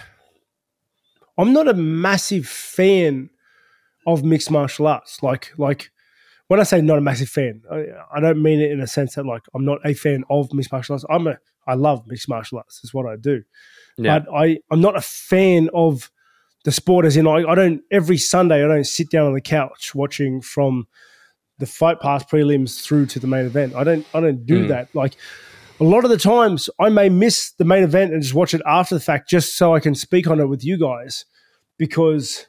I'm not a massive fan of mixed martial arts. Like, like when I say not a massive fan, I, I don't mean it in a sense that like I'm not a fan of mixed martial arts. I'm a. I love mixed martial arts. Is what I do. Yeah. But I, I'm not a fan of the sport. As in, I, I don't every Sunday I don't sit down on the couch watching from the Fight Pass prelims through to the main event. I don't. I don't do mm. that. Like. A lot of the times I may miss the main event and just watch it after the fact just so I can speak on it with you guys because,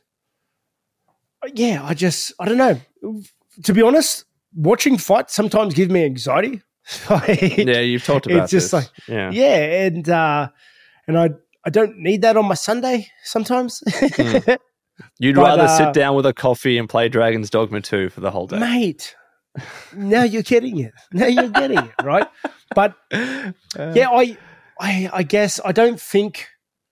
yeah, I just, I don't know. To be honest, watching fights sometimes gives me anxiety. like, yeah, you've talked about it's just this. like, yeah, yeah and uh, and I, I don't need that on my Sunday sometimes. mm. You'd but, rather uh, sit down with a coffee and play Dragon's Dogma two for the whole day. Mate, now you're getting it. Now you're getting it, right? But yeah, I, I, I guess I don't think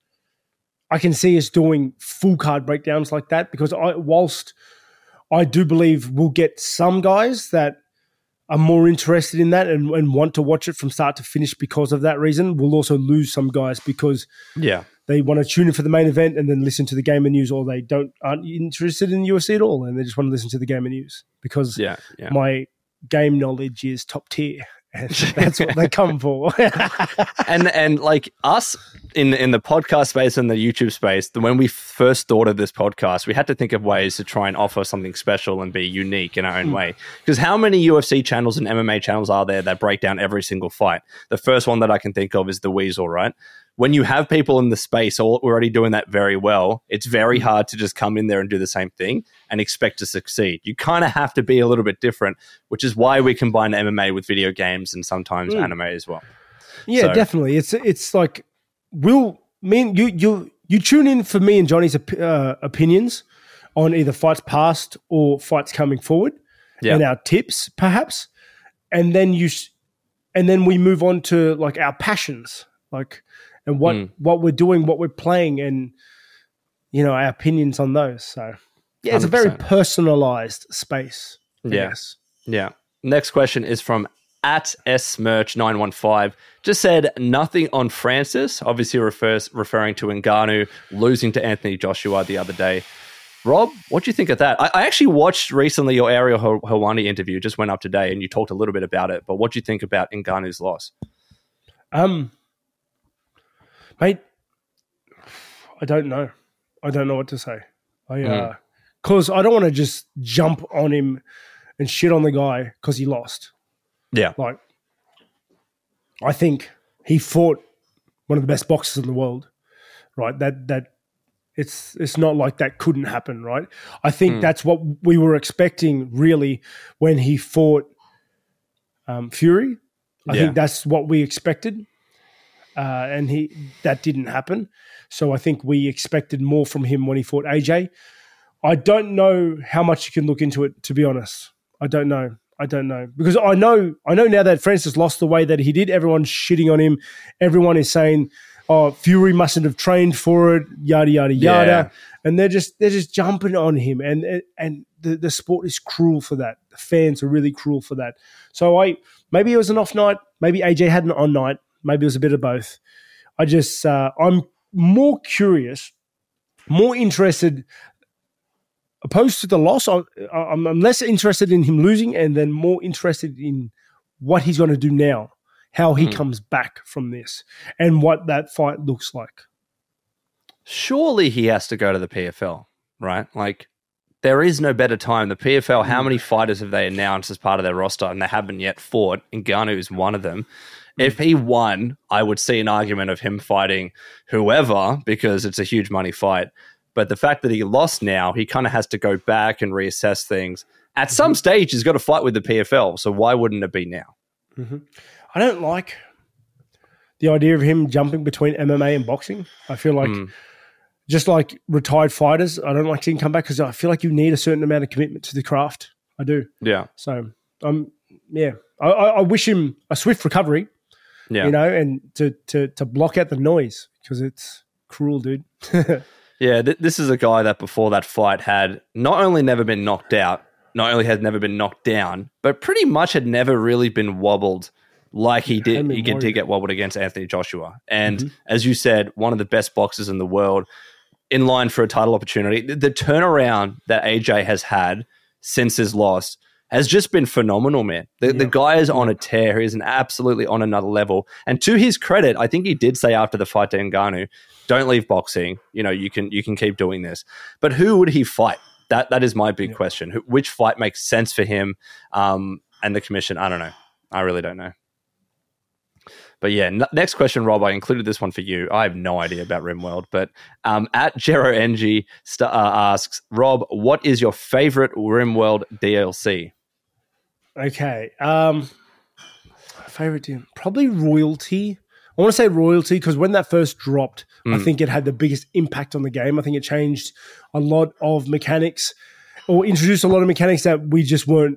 I can see us doing full card breakdowns like that because I, whilst I do believe we'll get some guys that are more interested in that and, and want to watch it from start to finish because of that reason, we'll also lose some guys because yeah, they want to tune in for the main event and then listen to the Gamer News, or they don't aren't interested in U F C at all and they just want to listen to the Gamer News because yeah, yeah. my game knowledge is top tier. And that's what they come for. and and like us in in the podcast space and the YouTube space, when we first thought of this podcast, we had to think of ways to try and offer something special and be unique in our own mm. way. Because how many U F C channels and M M A channels are there that break down every single fight? The first one that I can think of is The Weasel, right? When you have people in the space already doing that very well, it's very hard to just come in there and do the same thing and expect to succeed. You kind of have to be a little bit different, which is why we combine M M A with video games and sometimes mm. anime as well. Yeah, so. Definitely. It's it's like we'll mean you you you tune in for me and Johnny's uh, opinions on either fights past or fights coming forward, yeah. and our tips perhaps, and then you and then we move on to like our passions, like. And what, mm. what we're doing, what we're playing, and you know our opinions on those. So yeah, it's one hundred percent. A very personalized space. Yes, yeah. yeah. Next question is from at smerch nine one five. Just said nothing on Francis. Obviously refers referring to Ngannou losing to Anthony Joshua the other day. Rob, what do you think of that? I, I actually watched recently your Ariel Helwani interview. Just went up today, and you talked a little bit about it. But what do you think about Ngannou's loss? Um. Mate, I don't know. I don't know what to say. I uh, because I don't want to just jump on him and shit on the guy because he lost. Yeah, like I think he fought one of the best boxers in the world, right? That that it's it's not like that couldn't happen, right? I think mm. that's what we were expecting really when he fought um, Fury. I yeah. think that's what we expected, uh, and he that didn't happen. So I think we expected more from him when he fought A J. I don't know how much you can look into it, to be honest. I don't know. I don't know. Because I know I know now that Francis lost the way that he did, everyone's shitting on him. Everyone is saying, oh, Fury mustn't have trained for it, yada, yada, yada. Yeah. And they're just they're just jumping on him. And and the, the sport is cruel for that. The fans are really cruel for that. So I maybe it was an off night. Maybe A J had an on night. Maybe it was a bit of both. I just, uh, I'm more curious, more interested, opposed to the loss. I, I'm, I'm less interested in him losing and then more interested in what he's going to do now, how he mm. comes back from this and what that fight looks like. Surely he has to go to the P F L, right? Like, there is no better time. The P F L, how many fighters have they announced as part of their roster and they haven't yet fought? Ngannou is one of them. If he won, I would see an argument of him fighting whoever because it's a huge money fight. But the fact that he lost now, he kind of has to go back and reassess things. At mm-hmm. some stage, he's got to fight with the P F L. So why wouldn't it be now? Mm-hmm. I don't like the idea of him jumping between M M A and boxing. I feel like mm. just like retired fighters, I don't like seeing him come back because I feel like you need a certain amount of commitment to the craft. I do. Yeah. So, um, yeah, I, I wish him a swift recovery. Yeah. You know, and to, to, to block out the noise because it's cruel, dude. yeah, th- this is a guy that before that fight had not only never been knocked out, not only had never been knocked down, but pretty much had never really been wobbled like he did. He did get wobbled against Anthony Joshua. And mm-hmm. as you said, one of the best boxers in the world in line for a title opportunity. The, the turnaround that A J has had since his loss has just been phenomenal, man. The, yeah. the guy is on a tear. He's an absolutely on another level. And to his credit, I think he did say after the fight to Ngannou, don't leave boxing. You know, you can you can keep doing this. But who would he fight? That That is my big yeah. question. Who, which fight makes sense for him um, and the commission? I don't know. I really don't know. But yeah, n- next question, Rob. I included this one for you. I have no idea about RimWorld, but um, at Jero N G st- uh, asks, Rob, what is your favorite RimWorld D L C? Okay. Um, favorite team? Probably Royalty. I want to say Royalty because when that first dropped, mm. I think it had the biggest impact on the game. I think it changed a lot of mechanics or introduced a lot of mechanics that we just weren't,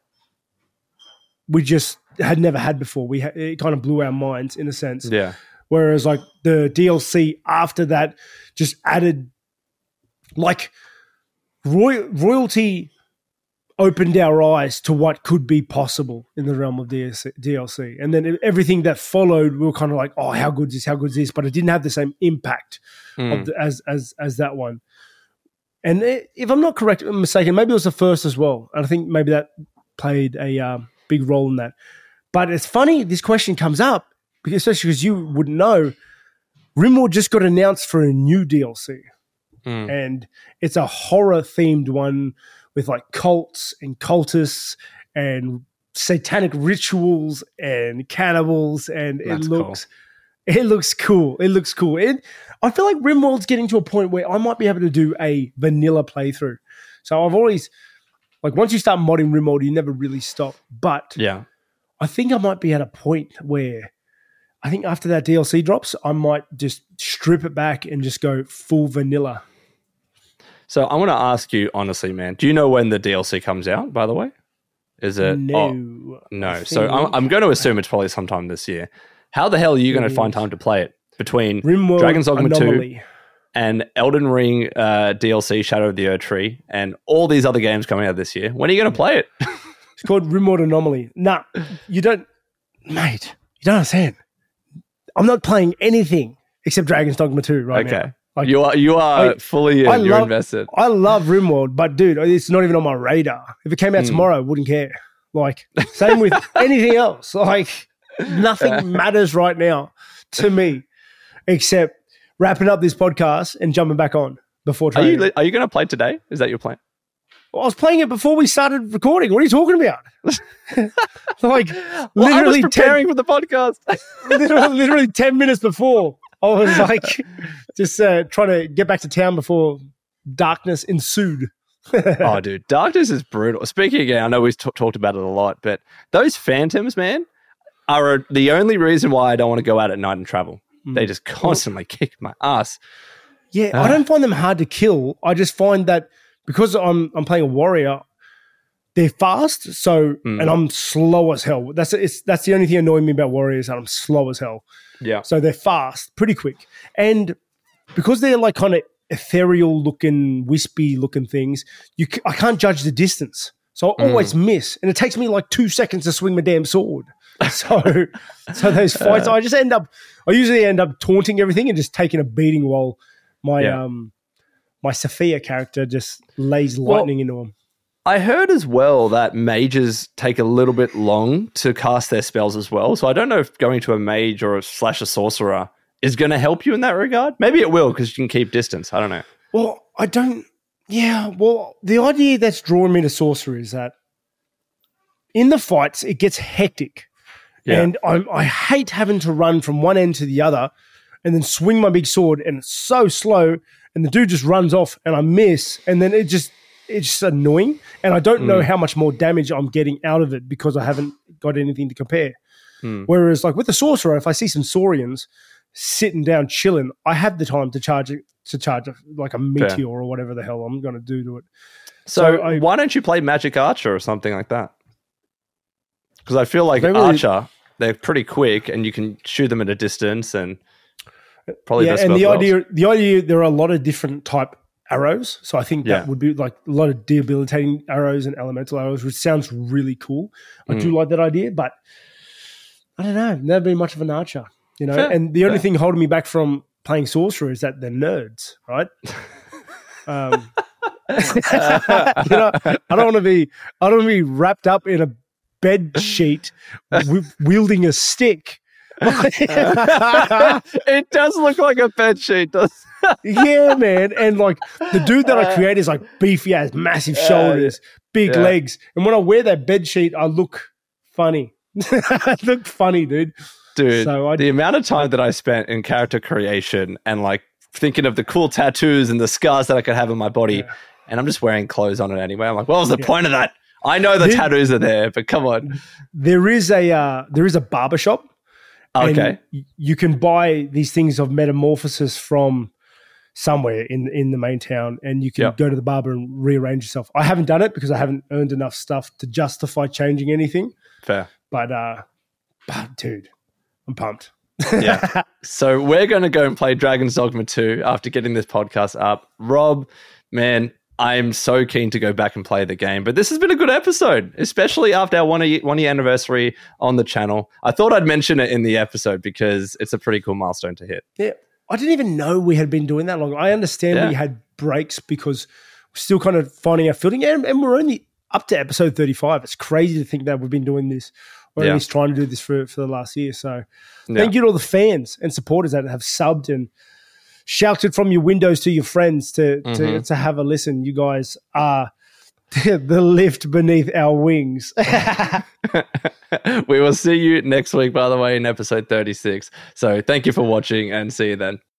we just had never had before. We ha- It kind of blew our minds in a sense. Yeah. Whereas like the D L C after that just added like Roy- Royalty opened our eyes to what could be possible in the realm of D L C. And then everything that followed, we were kind of like, oh, how good is this? How good is this? But it didn't have the same impact mm. of the, as as as that one. And it, if I'm not correct, I'm mistaken, maybe it was the first as well. And I think maybe that played a um, big role in that. But it's funny, this question comes up, especially because you wouldn't know, RimWorld just got announced for a new D L C. Mm. And it's a horror-themed one with like cults and cultists and satanic rituals and cannibals, and That's it looks cool. it looks cool. It looks cool. And I feel like RimWorld's getting to a point where I might be able to do a vanilla playthrough. So I've always like once you start modding RimWorld, you never really stop. But yeah, I think I might be at a point where I think after that D L C drops, I might just strip it back and just go full vanilla. So I want to ask you honestly, man, do you know when the D L C comes out, by the way? Is it? No. Oh, no. So I'm, I'm going to assume it's probably sometime this year. How the hell are you going to find time to play it between RimWorld Dragon's Dogma Anomaly. two and Elden Ring uh, D L C Shadow of the Erdtree and all these other games coming out this year? When are you going to play it? It's called RimWorld Anomaly. Nah, you don't, mate, you don't understand. I'm not playing anything except Dragon's Dogma two right okay. now. Like, you are you are I, fully in. I You're love, invested. I love RimWorld, but dude, it's not even on my radar. If it came out mm. tomorrow, I wouldn't care. Like, same with anything else. Like, nothing matters right now to me except wrapping up this podcast and jumping back on. before Are training. you are you going to play today? Is that your plan? Well, I was playing it before we started recording. What are you talking about? like Well, literally I was preparing ten, for the podcast. literally, literally ten minutes before, I was like just uh, trying to get back to town before darkness ensued. Oh, dude, darkness is brutal. Speaking again, I know we've t- talked about it a lot, but those phantoms, man, are the only reason why I don't want to go out at night and travel. Mm. They just constantly kick my ass. Yeah, uh. I don't find them hard to kill. I just find that because I'm I'm playing a warrior, they're fast, so mm. and I'm slow as hell. That's it's that's the only thing annoying me about warriors, that I'm slow as hell. Yeah. So they're fast, pretty quick, and because they're like kind of ethereal looking, wispy looking things, you c- I can't judge the distance, so I always mm. miss, and it takes me like two seconds to swing my damn sword. So, so those fights, uh, I just end up. I usually end up taunting everything and just taking a beating while my yeah. um. my Sophia character just lays lightning well, into him. I heard as well that mages take a little bit long to cast their spells as well. So I don't know if going to a mage or a slash a sorcerer is going to help you in that regard. Maybe it will because you can keep distance. I don't know. Well, I don't. Yeah, well, the idea that's drawing me to sorcerer is that in the fights, it gets hectic. Yeah. And I'm, I hate having to run from one end to the other and then swing my big sword, and it's so slow. And the dude just runs off and I miss, and then it just it's just annoying. And I don't mm. know how much more damage I'm getting out of it because I haven't got anything to compare. Mm. Whereas like with the sorcerer, if I see some Saurians sitting down chilling, I have the time to charge it to charge a, like a meteor Fair. or whatever the hell I'm going to do to it. So, so I, why don't you play Magic Archer or something like that? Because I feel like really, Archer, they're pretty quick and you can shoot them at a distance and probably yeah, and the idea, the idea, there are a lot of different type arrows, so I think that yeah. would be like a lot of debilitating arrows and elemental arrows, which sounds really cool. I mm. do like that idea, but I don't know, never been much of an archer, you know. Fair. And the only Fair. thing holding me back from playing sorcerer is that they're nerds, right? um, you know, I don't want to be, I don't want to be wrapped up in a bed sheet w- wielding a stick. It does look like a bed sheet, does yeah, man. And like the dude that I create is like beefy ass, massive shoulders, uh, big yeah. legs. And when I wear that bed sheet, I look funny. I look funny, dude. Dude, so I, the amount of time that I spent in character creation and like thinking of the cool tattoos and the scars that I could have on my body, yeah. and I'm just wearing clothes on it anyway. I'm like, what was the yeah. point of that? I know the there, tattoos are there, but come on. There is a uh, there is a barbershop. Okay. And you can buy these things of metamorphosis from somewhere in in the main town, and you can yep. go to the barber and rearrange yourself. I haven't done it because I haven't earned enough stuff to justify changing anything. Fair. But, uh, but dude, I'm pumped. Yeah. So we're going to go and play Dragon's Dogma two after getting this podcast up. Rob, man, I'm so keen to go back and play the game, but this has been a good episode, especially after our one year, one year anniversary on the channel. I thought I'd mention it in the episode because it's a pretty cool milestone to hit. Yeah. I didn't even know we had been doing that long. I understand yeah. we had breaks because we're still kind of finding our footing, and, and we're only up to episode thirty-five. It's crazy to think that we've been doing this, or yeah. at least trying to do this for, for the last year. So yeah. thank you to all the fans and supporters that have subbed and shouted from your windows to your friends to, mm-hmm. to, to have a listen. You guys are the lift beneath our wings. We will see you next week, by the way, in episode thirty-six. So thank you for watching and see you then.